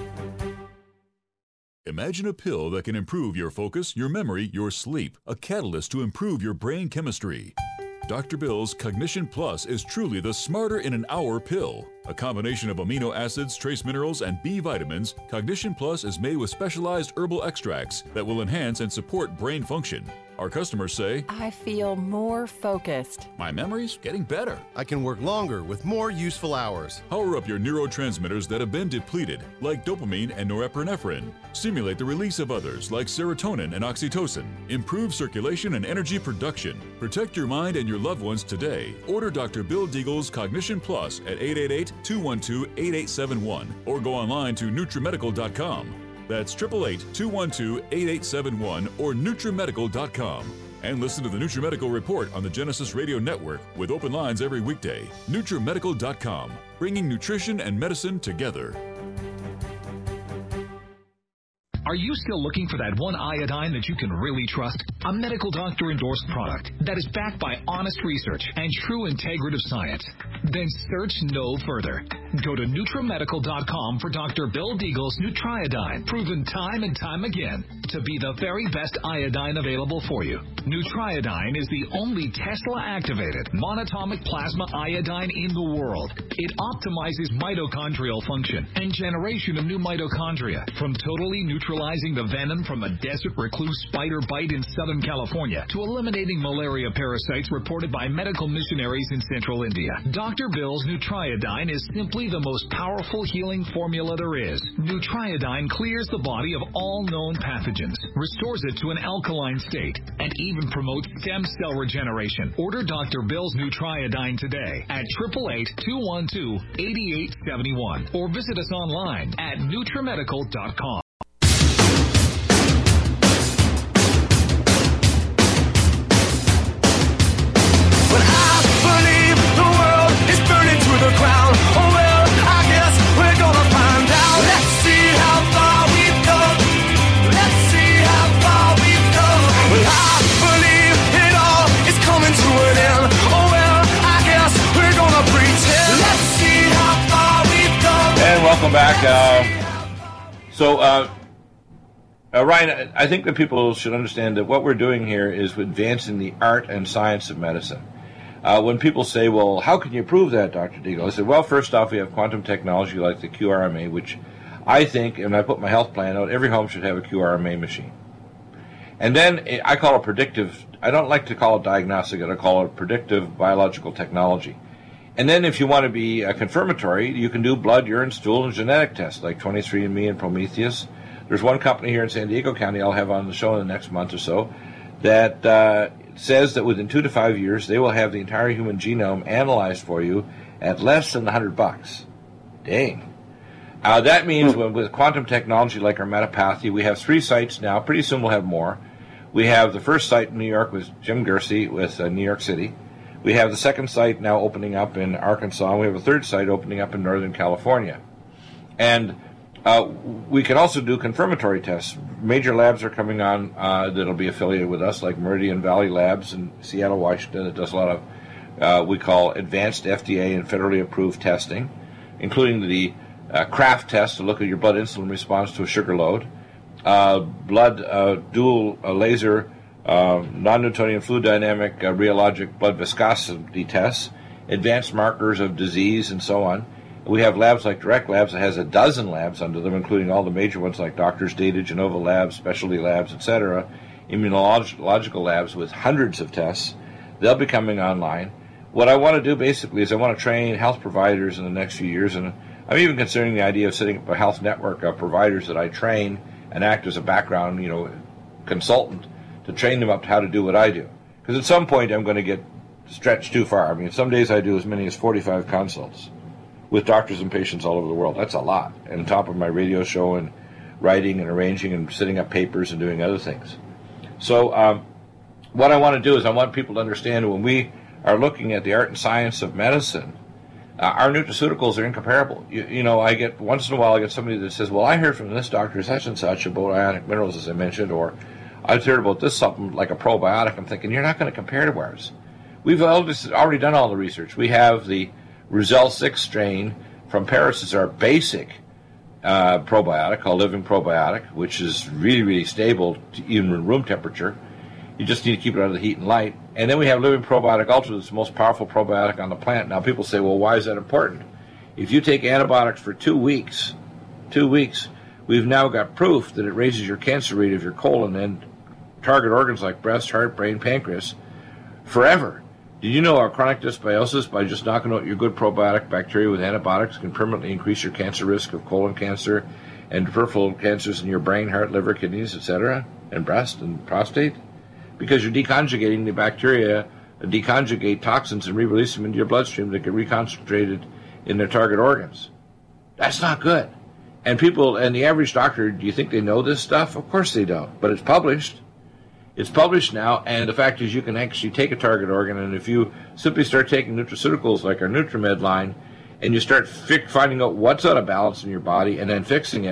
Imagine a pill that can improve your focus, your memory, your sleep, a catalyst to improve your brain chemistry. Doctor Bill's Cognition Plus is truly the smarter in an hour pill. A combination of amino acids, trace minerals, and B vitamins, Cognition Plus is made with specialized herbal extracts that will enhance and support brain function. Our customers say, I feel more focused. My memory's getting better. I can work longer with more useful hours. Power up your neurotransmitters that have been depleted, like dopamine and norepinephrine. Stimulate the release of others, like serotonin and oxytocin. Improve circulation and energy production. Protect your mind and your loved ones today. Order Doctor Bill Deagle's Cognition Plus at eight eight eight, two one two, eight eight seven one or go online to Nutrimedical dot com. That's eight eight eight, two one two, eight eight seven one or Nutrimedical dot com. And listen to the Nutrimedical Report on the Genesis Radio Network with open lines every weekday. Nutrimedical dot com, bringing nutrition and medicine together. Are you still looking for that one iodine that you can really trust? A medical doctor-endorsed product that is backed by honest research and true integrative science? Then search no further. Go to NutriMedical dot com for Doctor Bill Deagle's Nutriodine, proven time and time again to be the very best iodine available for you. Nutriodine is the only Tesla-activated monatomic plasma iodine in the world. It optimizes mitochondrial function and generation of new mitochondria, from totally neutralizing the venom from a desert recluse spider bite in Southern California to eliminating malaria parasites reported by medical missionaries in Central India. Doctor Bill's Nutriodine is simply the most powerful healing formula there is. Nutriodine clears the body of all known pathogens, restores it to an alkaline state, and even promotes stem cell regeneration. Order Doctor Bill's Nutriodine today at eight eight eight, two one two, eight eight seven one or visit us online at NutriMedical dot com. But I believe the world is burning to the ground. Oh well, I guess we're gonna find out. Let's see how far we've come. Let's see how far we've come. Well, I believe it all is coming to an end. Oh well, I guess we're gonna pretend. Let's see how far we've come. And welcome back. Uh, so, uh, uh, Ryan, I think that people should understand that what we're doing here is advancing the art and science of medicine. Uh, when people say, well, how can you prove that, Doctor Deagle? I said, well, first off, we have quantum technology like the Q R M A, which I think, and I put my health plan out, every home should have a Q R M A machine. And then I call it predictive. I don't like to call it diagnostic. I call it predictive biological technology. And then if you want to be uh, confirmatory, you can do blood, urine, stool, and genetic tests like twenty-three and me and Prometheus. There's one company here in San Diego County I'll have on the show in the next month or so that uh, says that within two to five years they will have the entire human genome analyzed for you at less than a hundred bucks. Dang. Uh, that means when, with quantum technology like our Metapathy, we have three sites now. Pretty soon we'll have more. We have the first site in New York with Jim Gersey with uh, New York City. We have the second site now opening up in Arkansas. We have a third site opening up in Northern California. And uh, we can also do confirmatory tests. Major labs are coming on uh, that will be affiliated with us, like Meridian Valley Labs in Seattle, Washington, that does a lot of, uh, we call advanced F D A and federally approved testing, including the uh, CRAFT test to look at your blood insulin response to a sugar load, uh, blood uh, dual uh, laser Uh, non-Newtonian fluid dynamic uh, rheologic blood viscosity tests, advanced markers of disease, and so on. We have labs like Direct Labs that has a dozen labs under them, including all the major ones like Doctors Data, Genova Labs, Specialty Labs, et cetera, immunological labs with hundreds of tests. They'll be coming online. What I want to do basically is I want to train health providers in the next few years, and I'm even considering the idea of setting up a health network of providers that I train and act as a background, you know, consultant to train them up to how to do what I do. Because at some point I'm going to get stretched too far. I mean, some days I do as many as forty-five consults with doctors and patients all over the world. That's a lot. And on top of my radio show and writing and arranging and setting up papers and doing other things. So um, what I want to do is I want people to understand when we are looking at the art and science of medicine, uh, our nutraceuticals are incomparable. You, you know, I get, once in a while I get somebody that says, well, I heard from this doctor such and such about ionic minerals, as I mentioned, or I've heard about this supplement like a probiotic. I'm thinking, you're not going to compare to ours. We've already done all the research. We have the Roussel six strain from Paris is our basic uh, probiotic called Living Probiotic, which is really, really stable to even in room temperature. You just need to keep it out of the heat and light. And then we have Living Probiotic Ultra, that's the most powerful probiotic on the planet. Now people say, well, why is that important? If you take antibiotics for two weeks, two weeks, we've now got proof that it raises your cancer rate of your colon and target organs like breast, heart, brain, pancreas forever. Did you know our chronic dysbiosis, by just knocking out your good probiotic bacteria with antibiotics, can permanently increase your cancer risk of colon cancer and peripheral cancers in your brain, heart, liver, kidneys, et cetera, and breast and prostate? Because you're deconjugating the bacteria, deconjugate toxins and re-release them into your bloodstream that get reconcentrated in their target organs. That's not good. And people, and the average doctor, do you think they know this stuff? Of course they don't, but it's published. It's published now, and the fact is you can actually take a target organ, and if you simply start taking nutraceuticals like our NutriMed line, and you start fi- finding out what's out of balance in your body and then fixing it,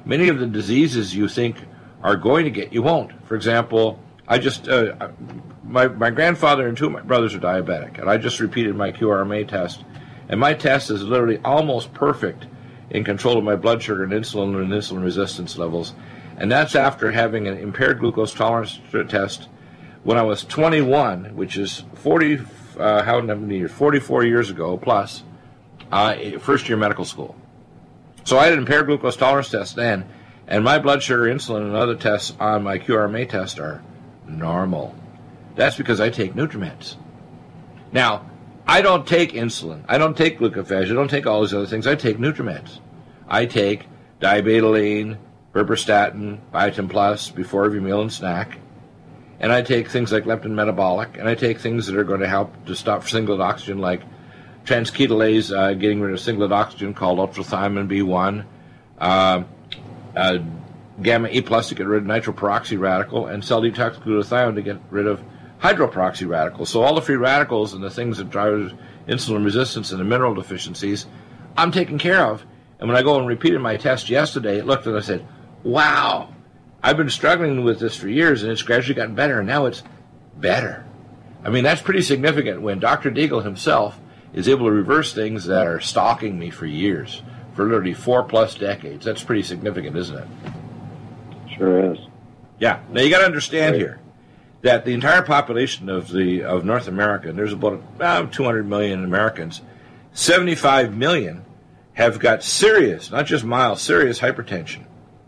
many of the diseases you think are going to get, you won't. For example, I just, uh, my, my grandfather and two of my brothers are diabetic, and I just repeated my Q R M A test, and my test is literally almost perfect in control of my blood sugar and insulin and insulin resistance levels, and that's after having an impaired glucose tolerance test when I was twenty-one, which is forty, uh, how many years, forty-four years ago plus, uh, first year medical school. So I had an impaired glucose tolerance test then, and my blood sugar, insulin, and other tests on my Q R M A test are normal. That's because I take Nutrimeds. Now, I don't take insulin. I don't take glucophage. I don't take all these other things. I take Nutrimeds. I take dibetaline, berberstatin, Biotin Plus before every meal and snack. And I take things like leptin metabolic, and I take things that are going to help to stop singlet oxygen, like transketolase, uh, getting rid of singlet oxygen, called ultrathymine B one, uh, uh, gamma E plus to get rid of nitroperoxy radical, and cell detox glutathione to get rid of hydroperoxy radicals. So all the free radicals and the things that drive insulin resistance and the mineral deficiencies, I'm taking care of. And when I go and repeated my test yesterday, it looked and I said, wow, I've been struggling with this for years, and it's gradually gotten better, and now it's better. I mean, that's pretty significant when Doctor Deagle himself is able to reverse things that are stalking me for years, for literally four plus decades. That's pretty significant, isn't it? Sure is. Yeah. Now, you got to understand here that the entire population of the of North America, and there's about uh, two hundred million Americans, seventy-five million have got serious, not just mild, serious hypertension.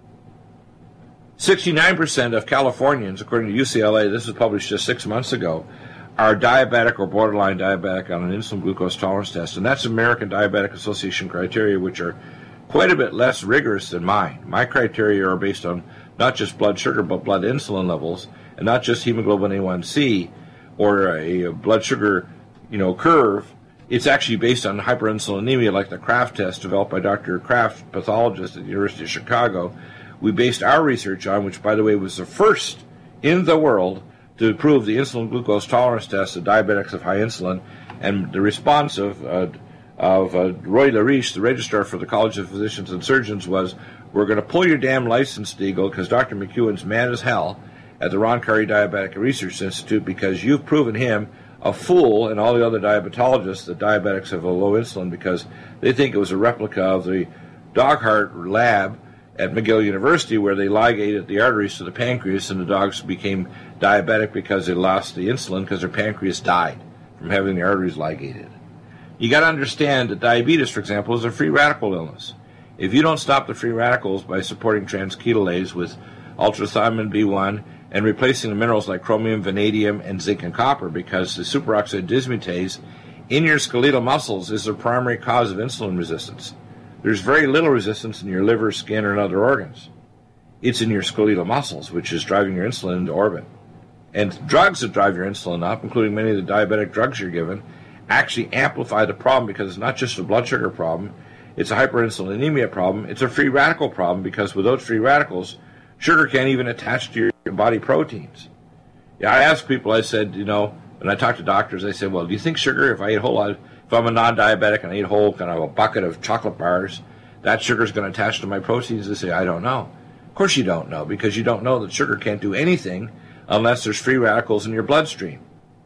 sixty-nine percent of Californians, according to U C L A, this was published just six months ago, are diabetic or borderline diabetic on an insulin glucose tolerance test. And that's American Diabetic Association criteria, which are quite a bit less rigorous than mine. My criteria are based on not just blood sugar, but blood insulin levels, and not just hemoglobin A one C or a blood sugar, you know, curve. It's actually based on hyperinsulinemia, like the Kraft test developed by Doctor Kraft, pathologist at the University of Chicago. We based our research on, which, by the way, was the first in the world to prove the insulin glucose tolerance test of diabetics of high insulin, and the response of uh, of uh, Roy Lariche, the registrar for the College of Physicians and Surgeons, was, we're going to pull your damn license, Deagle, because Doctor McEwen's mad as hell at the Ron Curry Diabetic Research Institute, because you've proven him a fool and all the other diabetologists that diabetics have a low insulin, because they think it was a replica of the dog heart lab at McGill University, where they ligated the arteries to the pancreas, and the dogs became diabetic because they lost the insulin because their pancreas died from having the arteries ligated. You got to understand that diabetes, for example, is a free radical illness. If you don't stop the free radicals by supporting transketolase with ultrathymine B one and replacing the minerals like chromium, vanadium, and zinc and copper, because the superoxide dismutase in your skeletal muscles is the primary cause of insulin resistance. There's very little resistance in your liver, skin, or other organs. It's in your skeletal muscles, which is driving your insulin into orbit. And drugs that drive your insulin up, including many of the diabetic drugs you're given, actually amplify the problem, because it's not just a blood sugar problem, it's a hyperinsulinemia problem, it's a free radical problem, because without free radicals, sugar can't even attach to your body proteins. Yeah, I asked people, I said, you know, when I talk to doctors, I said, well, do you think sugar, if I eat a whole lot, if I'm a non-diabetic and I eat a whole kind of a bucket of chocolate bars, that sugar is going to attach to my proteins? They say, I don't know. Of course you don't know, because you don't know that sugar can't do anything unless there's free radicals in your bloodstream.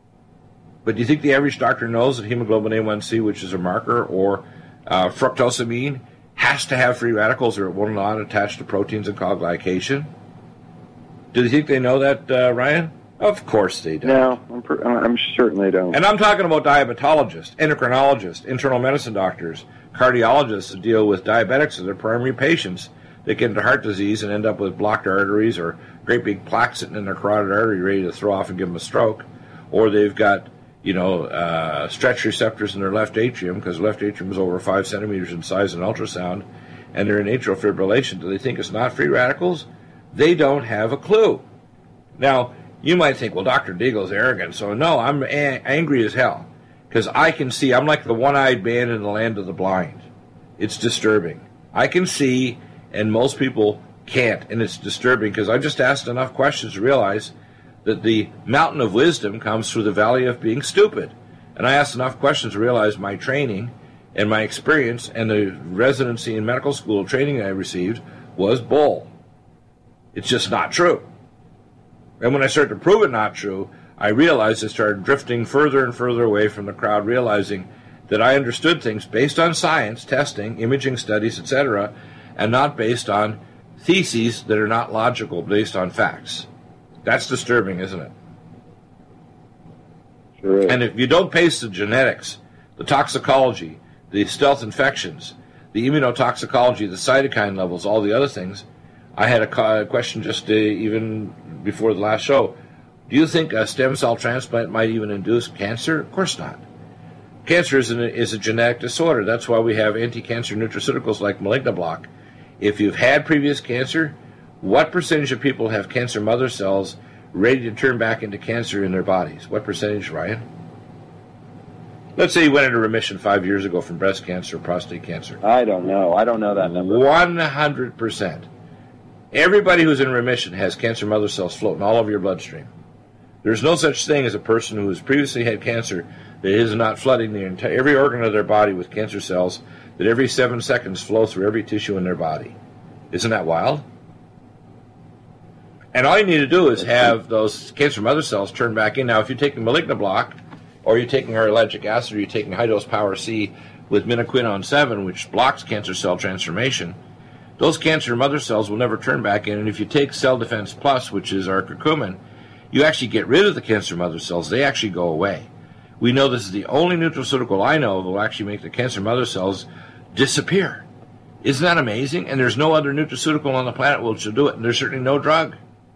But do you think the average doctor knows that hemoglobin A one C, which is a marker, or uh, fructosamine, has to have free radicals or it will not attach to proteins and cause glycation? Do you think they know that, uh, Ryan? Of course they don't. No, I'm, per- I'm certain they don't. And I'm talking about diabetologists, endocrinologists, internal medicine doctors, cardiologists that deal with diabetics as their primary patients that get into heart disease and end up with blocked arteries or great big plaques sitting in their carotid artery ready to throw off and give them a stroke. Or they've got, you know, uh, stretch receptors in their left atrium, because left atrium is over five centimeters in size in ultrasound, and they're in atrial fibrillation. Do they think it's not free radicals? They don't have a clue. Now, you might think, well, Doctor Deagle's arrogant. So, no, I'm a- angry as hell, because I can see. I'm like the one-eyed man in the land of the blind. It's disturbing. I can see, and most people can't, and it's disturbing, because I just asked enough questions to realize that the mountain of wisdom comes through the valley of being stupid. And I asked enough questions to realize my training and my experience and the residency in medical school training I received was bull. It's just not true. And when I started to prove it not true, I realized I started drifting further and further away from the crowd, realizing that I understood things based on science, testing, imaging studies, et cetera, and not based on theses that are not logical, based on facts. That's disturbing, isn't it? Sure is. And if you don't pace the genetics, the toxicology, the stealth infections, the immunotoxicology, the cytokine levels, all the other things, I had a question just uh, even before the last show. Do you think a stem cell transplant might even induce cancer? Of course not. Cancer is, an, is a genetic disorder. That's why we have anti-cancer nutraceuticals like Malignablock. If you've had previous cancer, what percentage of people have cancer mother cells ready to turn back into cancer in their bodies? What percentage, Ryan? Let's say you went into remission five years ago from breast cancer or prostate cancer. I don't know. I don't know that number. one hundred percent. Everybody who's in remission has cancer mother cells floating all over your bloodstream. There's no such thing as a person who has previously had cancer that is not flooding the entire, every organ of their body with cancer cells that every seven seconds flow through every tissue in their body. Isn't that wild? And all you need to do is have those cancer mother cells turn back in. Now, if you're taking Malignablock, or you're taking ellagic acid, or you're taking high-dose Power C with minoquinone seven, which blocks cancer cell transformation, those cancer mother cells will never turn back in. And if you take Cell Defense Plus, which is our curcumin, you actually get rid of the cancer mother cells. They actually go away. We know this is the only nutraceutical I know that will actually make the cancer mother cells disappear. Isn't that amazing? And there's no other nutraceutical on the planet which will do it, and there's certainly no drug.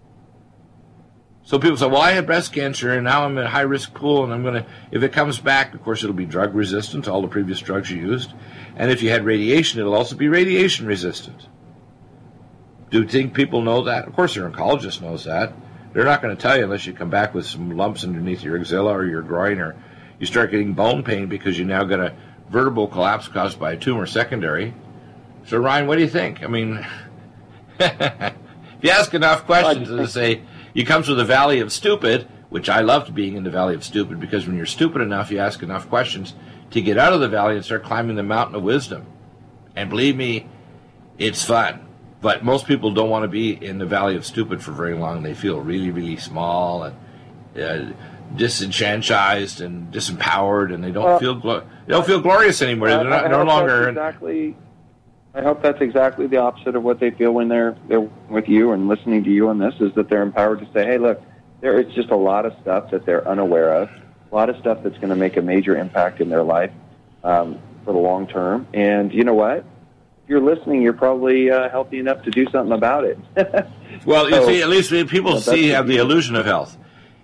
So people say, well, I had breast cancer, and now I'm in a high-risk pool, and I'm going to, if it comes back, of course, it'll be drug-resistant to all the previous drugs you used. And if you had radiation, it'll also be radiation-resistant. Do you think people know that? Of course, their oncologist knows that. They're not going to tell you unless you come back with some lumps underneath your axilla or your groin, or you start getting bone pain because you now got a vertebral collapse caused by a tumor secondary. So, Ryan, what do you think? I mean, if you ask enough questions, as I say, you come to the valley of stupid, which I loved being in the valley of stupid, because when you're stupid enough, you ask enough questions to get out of the valley and start climbing the mountain of wisdom. And believe me, it's fun. But most people don't want to be in the valley of stupid for very long. They feel really, really small and uh, disenfranchised and disempowered, and they don't well, feel glo- they don't feel glorious anymore. They're not, no longer exactly. I hope that's exactly the opposite of what they feel when they're they're with you and listening to you on this. Is that they're empowered to say, "Hey, look, there is just a lot of stuff that they're unaware of, a lot of stuff that's going to make a major impact in their life um, for the long term." And you know what? If you're listening, you're probably uh, healthy enough to do something about it. Well, so, you see, at least people well, see have the illusion of health.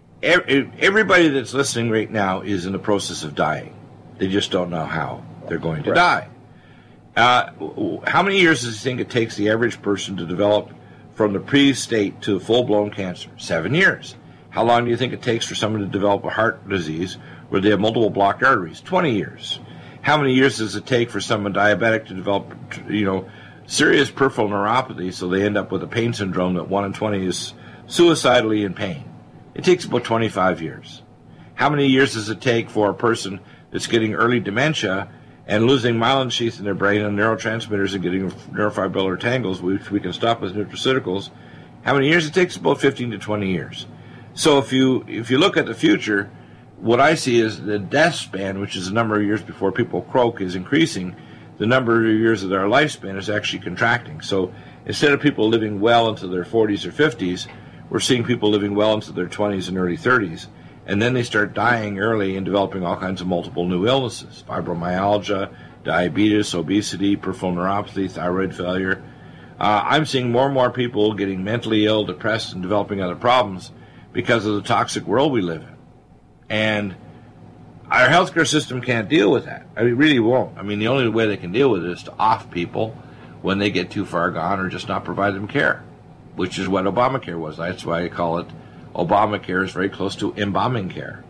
Everybody that's listening right now is in the process of dying. They just don't know how they're going to right. die. Uh, how many years does you think it takes the average person to develop from the pre-state to full-blown cancer? Seven years. How long do you think it takes for someone to develop a heart disease where they have multiple blocked arteries? Twenty years. How many years does it take for someone diabetic to develop, you know, serious peripheral neuropathy so they end up with a pain syndrome that one in twenty is suicidally in pain? It takes about twenty-five years. How many years does it take for a person that's getting early dementia and losing myelin sheath in their brain and neurotransmitters and getting neurofibrillar tangles, which we can stop with nutraceuticals? How many years? It takes about fifteen to twenty years. So if you if you look at the future, what I see is the death span, which is the number of years before people croak, is increasing. The number of years of their lifespan is actually contracting. So instead of people living well into their forties or fifties, we're seeing people living well into their twenties and early thirties. And then they start dying early and developing all kinds of multiple new illnesses: fibromyalgia, diabetes, obesity, peripheral neuropathy, thyroid failure. Uh, I'm seeing more and more people getting mentally ill, depressed, and developing other problems because of the toxic world we live in. And our healthcare system can't deal with that. I mean, it really won't. I mean, the only way they can deal with it is to off people when they get too far gone or just not provide them care, which is what Obamacare was. That's why I call it Obamacare is very close to embalming care.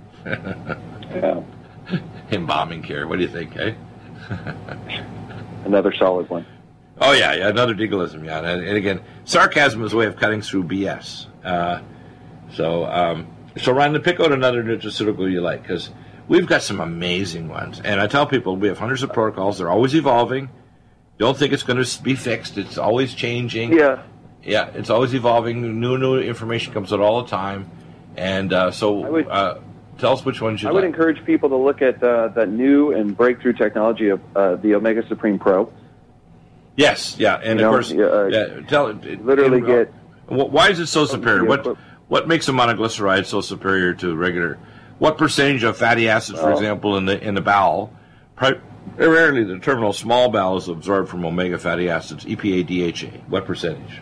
Yeah. Embalming care. What do you think, eh? Another solid one. Oh, yeah, yeah, another legalism, yeah. And, and again, sarcasm is a way of cutting through B S. Uh, so, um, so Ryan, pick out another nutraceutical you like, because we've got some amazing ones. And I tell people we have hundreds of protocols. They're always evolving. Don't think it's going to be fixed. It's always changing. Yeah. Yeah, it's always evolving. New, new information comes out all the time. And uh, so I would, uh, tell us which ones you I like. would encourage people to look at uh, that new and breakthrough technology of uh, the Omega Supreme Pro. Yes, yeah. And, you of know, course, uh, yeah, tell, literally uh, get... Why is it so superior? What what makes a monoglyceride so superior to regular? What percentage of fatty acids, for well, example, in the in the bowel, primarily the terminal small bowel, is absorbed from omega fatty acids, E P A, D H A? What percentage?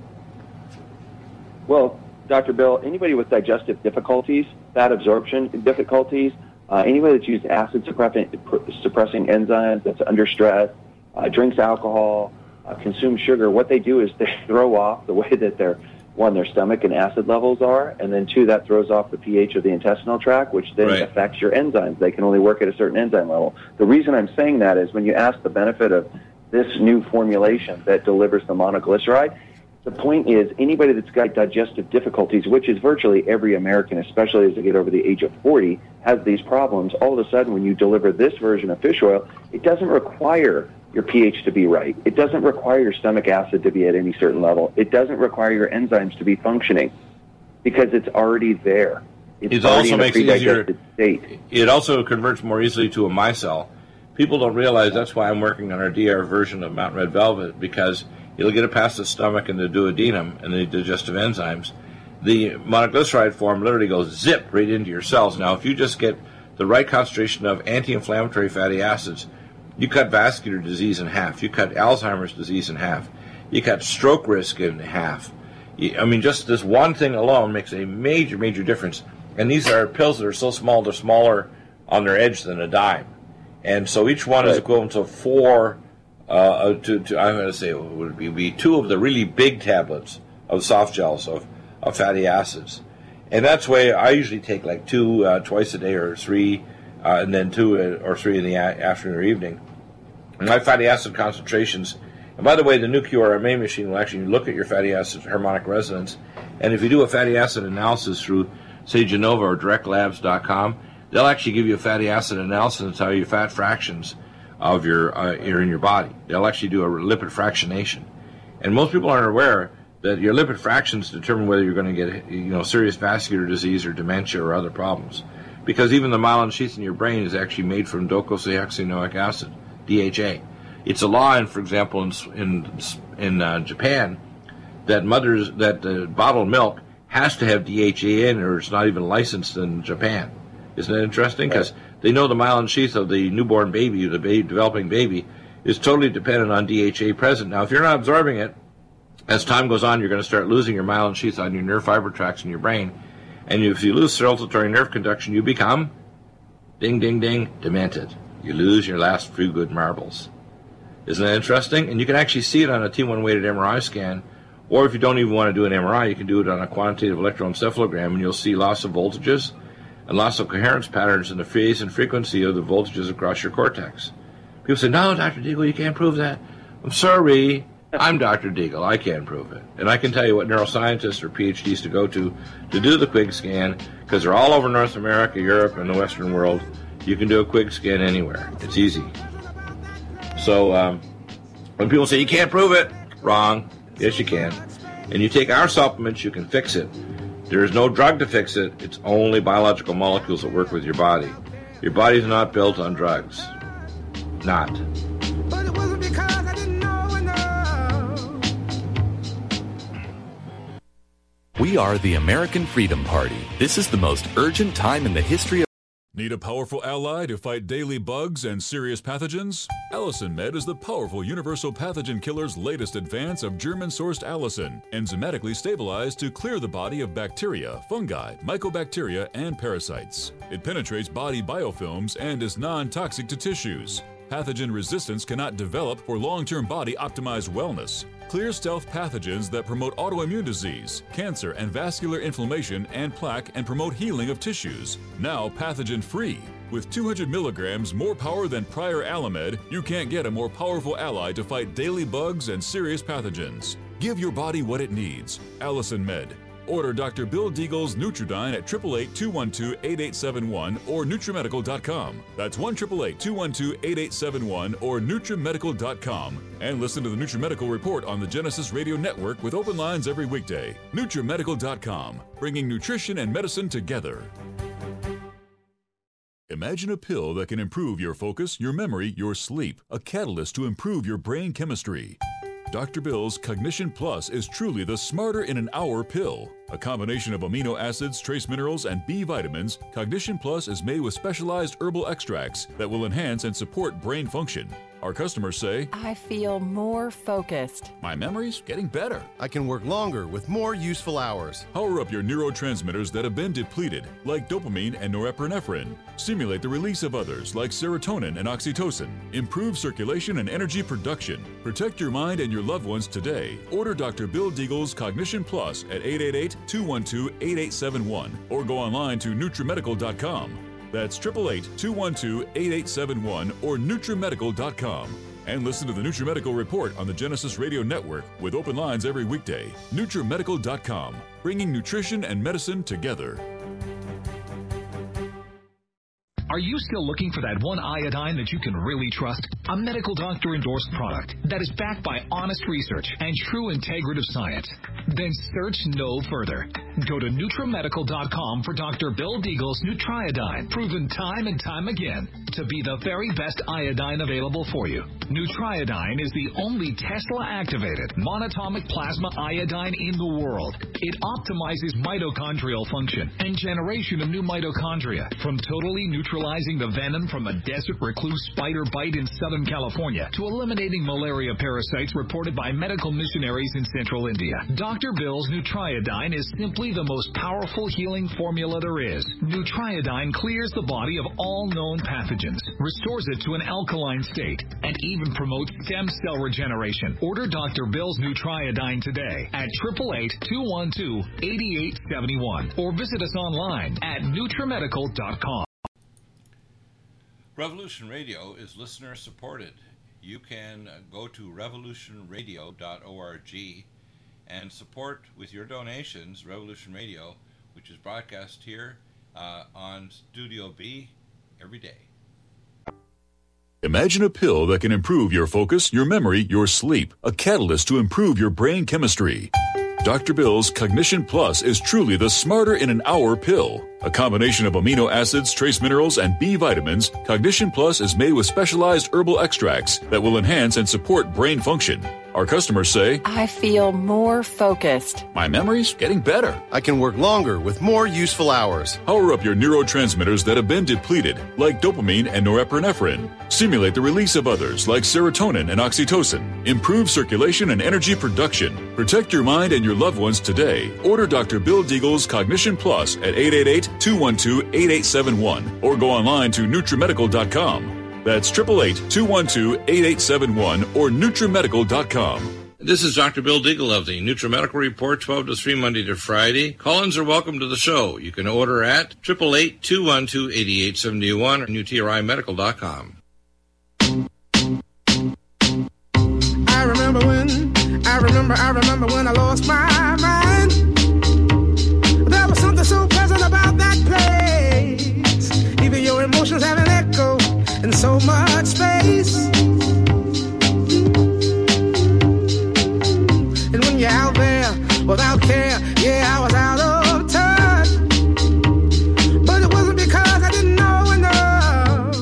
Well, Doctor Bill, anybody with digestive difficulties, fat absorption difficulties, uh, anybody that's used acid suppressing, suppressing enzymes, that's under stress, uh, drinks alcohol, uh, consumes sugar, what they do is they throw off the way that their, one, their stomach and acid levels are, and then two, that throws off the pH of the intestinal tract, which then right. affects your enzymes. They can only work at a certain enzyme level. The reason I'm saying that is when you ask the benefit of this new formulation that delivers the monoglyceride, the point is anybody that's got digestive difficulties, which is virtually every American, especially as they get over the age of forty, has these problems. All of a sudden, when you deliver this version of fish oil, it doesn't require your pH to be right. It doesn't require your stomach acid to be at any certain level. It doesn't require your enzymes to be functioning because it's already there. It's it already also in a makes it easier. State. It also converts more easily to a micelle. People don't realize that's why I'm working on our D R version of Mountain Red Velvet, because it'll get it past the stomach and the duodenum and the digestive enzymes. The monoglyceride form literally goes zip right into your cells. Now, if you just get the right concentration of anti-inflammatory fatty acids, you cut vascular disease in half. You cut Alzheimer's disease in half. You cut stroke risk in half. You, I mean, just this one thing alone makes a major, major difference. And these are pills that are so small, they're smaller on their edge than a dime. And so each one right. is equivalent to four, uh, to, to I'm going to say it would be, be two of the really big tablets of soft gels of, of fatty acids. And that's why I usually take like two uh, twice a day or three, uh, and then two or three in the a- afternoon or evening. And my fatty acid concentrations, and by the way, the new Q R M A machine will actually look at your fatty acid harmonic resonance. And if you do a fatty acid analysis through, say, Genova or direct labs dot com, they'll actually give you a fatty acid analysis and tell you fat fractions of your uh, are in your body. They'll actually do a lipid fractionation. And most people aren't aware that your lipid fractions determine whether you're going to get, you know, serious vascular disease or dementia or other problems. Because even the myelin sheath in your brain is actually made from docosahexaenoic acid, D H A. It's a law, in, for example, in in, in uh, Japan, that mothers that uh, bottled milk has to have D H A in, or it's not even licensed in Japan. Isn't that interesting? Because they know the myelin sheath of the newborn baby, the baby, developing baby, is totally dependent on D H A present. Now, if you're not absorbing it, as time goes on, you're going to start losing your myelin sheath on your nerve fiber tracts in your brain. And if you lose circulatory nerve conduction, you become, ding, ding, ding, demented. You lose your last few good marbles. Isn't that interesting? And you can actually see it on a T one weighted M R I scan. Or if you don't even want to do an M R I, you can do it on a quantitative electroencephalogram, and you'll see loss of voltages and loss of coherence patterns in the phase and frequency of the voltages across your cortex. People say, no, Doctor Deagle, you can't prove that. I'm sorry. I'm Doctor Deagle. I can't prove it. And I can tell you what neuroscientists or PhDs to go to to do the Quig scan, because they're all over North America, Europe, and the Western world. You can do a Quig scan anywhere. It's easy. So um, when people say, you can't prove it, wrong. Yes, you can. And you take our supplements, you can fix it. There is no drug to fix it. It's only biological molecules that work with your body. Your body's not built on drugs. Not. But it wasn't because I didn't know enough. We are the American Freedom Party. This is the most urgent time in the history of... Need a powerful ally to fight daily bugs and serious pathogens? Allicin Med is the powerful universal pathogen killer's latest advance of German-sourced allicin, enzymatically stabilized to clear the body of bacteria, fungi, mycobacteria, and parasites. It penetrates body biofilms and is non-toxic to tissues. Pathogen resistance cannot develop for long-term body-optimized wellness. Clear stealth pathogens that promote autoimmune disease, cancer and vascular inflammation and plaque, and promote healing of tissues. Now pathogen-free. With two hundred milligrams more power than prior Alamed, you can't get a more powerful ally to fight daily bugs and serious pathogens. Give your body what it needs. Allicin Med. Order Doctor Bill Deagle's Nutridyne at eight eight eight, two one two, eight eight seven one or NutriMedical dot com. That's one eight eight eight, two one two, eight eight seven one or NutriMedical dot com. And listen to the NutriMedical Report on the Genesis Radio Network with open lines every weekday. NutriMedical dot com, bringing nutrition and medicine together. Imagine a pill that can improve your focus, your memory, your sleep, a catalyst to improve your brain chemistry. Doctor Bill's Cognition Plus is truly the smarter in an hour pill. A combination of amino acids, trace minerals, and B vitamins, Cognition Plus is made with specialized herbal extracts that will enhance and support brain function. Our customers say, I feel more focused. My memory's getting better. I can work longer with more useful hours. Power up your neurotransmitters that have been depleted, like dopamine and norepinephrine. Stimulate the release of others, like serotonin and oxytocin. Improve circulation and energy production. Protect your mind and your loved ones today. Order Doctor Bill Deagle's Cognition Plus at eight eight eight, two one two, eight eight seven one or go online to NutriMedical dot com. That's eight eight eight, two one two, eight eight seven one or NutriMedical dot com. And listen to the NutriMedical Report on the Genesis Radio Network with open lines every weekday. NutriMedical dot com, bringing nutrition and medicine together. Are you still looking for that one iodine that you can really trust? A medical doctor endorsed product that is backed by honest research and true integrative science? Then search no further. Go to NutriMedical dot com for Doctor Bill Deagle's Nutriodine, proven time and time again to be the very best iodine available for you. Nutriodine is the only Tesla-activated monatomic plasma iodine in the world. It optimizes mitochondrial function and generation of new mitochondria, from totally neutralizing the venom from a desert recluse spider bite in Southern California to eliminating malaria parasites reported by medical missionaries in central India. Doctor Bill's Nutriodine is simply the most powerful healing formula there is. Nutriodine clears the body of all known pathogens, restores it to an alkaline state, and even promotes stem cell regeneration. Order Doctor Bill's Nutriodine today at eight eight eight, two one two, eight eight seven one or visit us online at NutriMedical dot com. Revolution Radio is listener supported. You can go to revolution radio dot org and support with your donations Revolution Radio, which is broadcast here uh, on Studio B every day. Imagine a pill that can improve your focus, your memory, your sleep, a catalyst to improve your brain chemistry. Doctor Bill's Cognition Plus is truly the smarter in an hour pill. A combination of amino acids, trace minerals, and B vitamins, Cognition Plus is made with specialized herbal extracts that will enhance and support brain function. Our customers say, I feel more focused. My memory's getting better. I can work longer with more useful hours. Power up your neurotransmitters that have been depleted, like dopamine and norepinephrine. Stimulate the release of others, like serotonin and oxytocin. Improve circulation and energy production. Protect your mind and your loved ones today. Order Doctor Bill Deagle's Cognition Plus at eight eight eight, two one two, eight eight seven one or go online to NutriMedical dot com. That's eight eight eight, two one two, eight eight seven one or NutriMedical dot com. This is Doctor Bill Deagle of the NutriMedical Report, twelve to three, Monday to Friday. Call-ins are welcome to the show. You can order at eight eight eight, two one two, eight eight seven one or N U T R I medical dot com. I remember when, I remember, I remember when I lost my mind. There was something so pleasant about that place. Even your emotions have an echo in so much space. And when you're out there without care, yeah, I was out of touch. But it wasn't because I didn't know enough.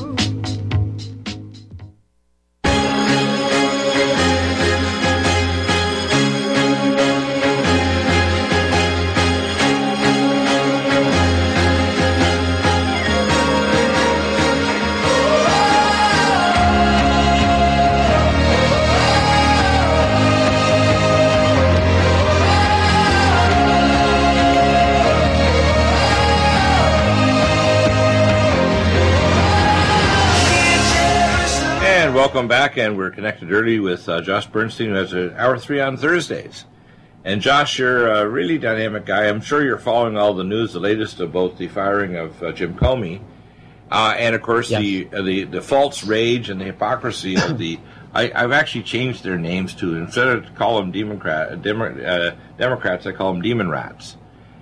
Welcome back, and we're connected early with uh, Josh Bernstein, who has an hour three on Thursdays. And Josh, you're a really dynamic guy. I'm sure you're following all the news, the latest of both the firing of uh, Jim Comey, uh, and of course yes. the, uh, the the false rage and the hypocrisy of the. I, I've actually changed their names to, instead of call them Democrat, Demo, uh, Democrats, I call them demon rats.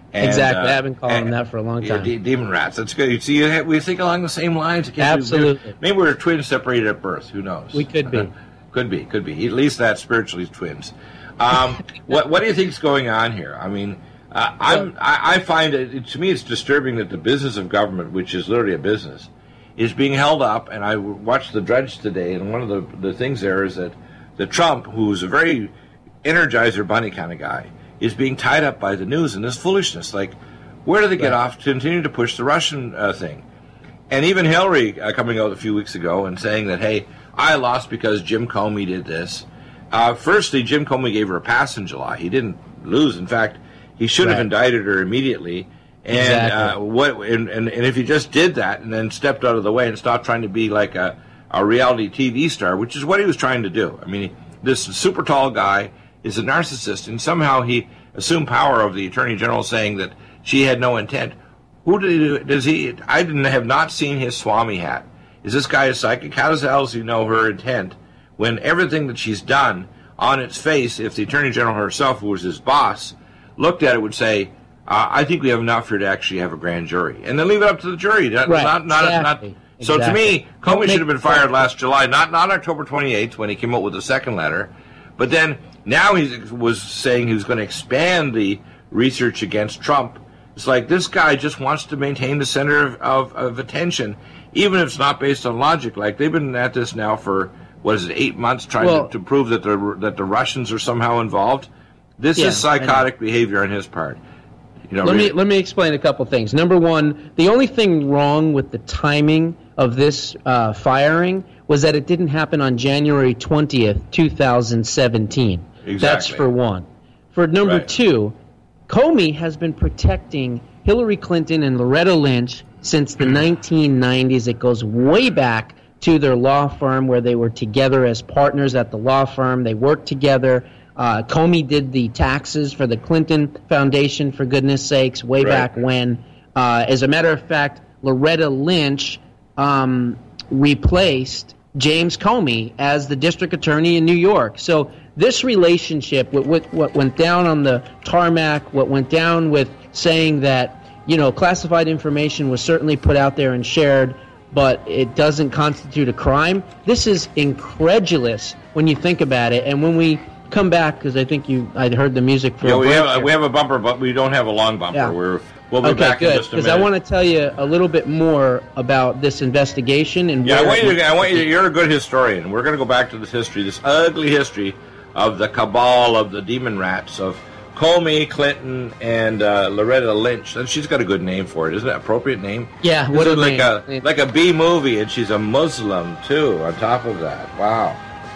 And, exactly. Uh, I've been calling and, them that for a long time. Yeah, de- demon rats. That's good. You see, we think along the same lines. Absolutely. Maybe we're twins separated at birth. Who knows? We could be. could be. Could be. At least that's spiritually twins. Um, what What do you think is going on here? I mean, uh, I'm, I, I find it, to me, it's disturbing that the business of government, which is literally a business, is being held up. And I watched The Drudge today, and one of the, the things there is that the Trump, who's a very Energizer Bunny kind of guy, is being tied up by the news in this foolishness. Like, where do they get right. off to continue to push the Russian uh, thing? And even Hillary uh, coming out a few weeks ago and saying that, hey, I lost because Jim Comey did this. Uh, firstly, Jim Comey gave her a pass in July. He didn't lose. In fact, he should right. have indicted her immediately. And, exactly. uh, what, and, and, and if he just did that and then stepped out of the way and stopped trying to be like a, a reality T V star, which is what he was trying to do. I mean, this super tall guy is a narcissist, and somehow he assumed power of the Attorney General saying that she had no intent. Who did he, does he? I didn't have not seen his Swami hat. Is this guy a psychic? How does else he know her intent when everything that she's done on its face, if the Attorney General herself, who was his boss, looked at it, would say, uh, "I think we have enough here to actually have a grand jury," and then leave it up to the jury. Not, right. not, not, exactly. not, so exactly. to me, Comey should have been fired last July, not not October twenty-eighth when he came out with the second letter, but then now he was saying he was going to expand the research against Trump. It's like this guy just wants to maintain the center of, of, of attention, even if it's not based on logic. Like they've been at this now for what is it, eight months, trying well, to, to prove that the that the Russians are somehow involved. This yeah, is psychotic behavior on his part. You know, let really. me let me explain a couple things. Number one, the only thing wrong with the timing of this uh, firing was that it didn't happen on January twentieth, two thousand seventeen. Exactly. That's for one. For number right. two, Comey has been protecting Hillary Clinton and Loretta Lynch since the nineteen nineties. It goes way back to their law firm where they were together as partners at the law firm. They worked together. Uh, Comey did the taxes for the Clinton Foundation, for goodness sakes, way right. back when. Uh, as a matter of fact, Loretta Lynch um, replaced James Comey as the district attorney in New York. So this relationship, what, what, what went down on the tarmac, what went down with saying that, you know, classified information was certainly put out there and shared, but it doesn't constitute a crime. This is incredulous when you think about it. And when we come back, because I think you, I'd heard the music for yeah, a we break have here. we have a bumper, but we don't have a long bumper. Yeah. We're we'll be okay, back good, in just a minute. Because I want to tell you a little bit more about this investigation and yeah, where I want you. To, I want you. To, you're a good historian. We're going to go back to this history, this ugly history of the cabal of the demon rats of Comey, Clinton, and uh, Loretta Lynch. And she's got a good name for it. Isn't that an appropriate name? Yeah, this what is a like name. a like a B movie, and she's a Muslim too. On top of that, wow.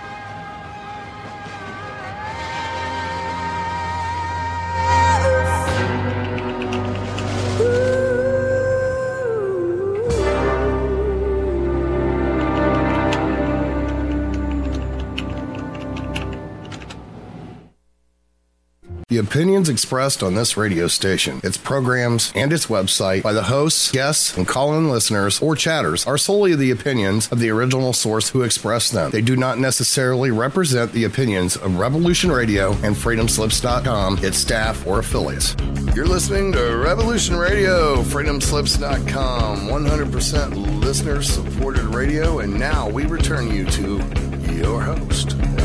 The opinions expressed on this radio station, its programs, and its website by the hosts, guests, and call-in listeners or chatters are solely the opinions of the original source who expressed them. They do not necessarily represent the opinions of Revolution Radio and Freedom Slips dot com, its staff, or affiliates. You're listening to Revolution Radio, Freedom Slips dot com, one hundred percent listener-supported radio, and now we return you to your host,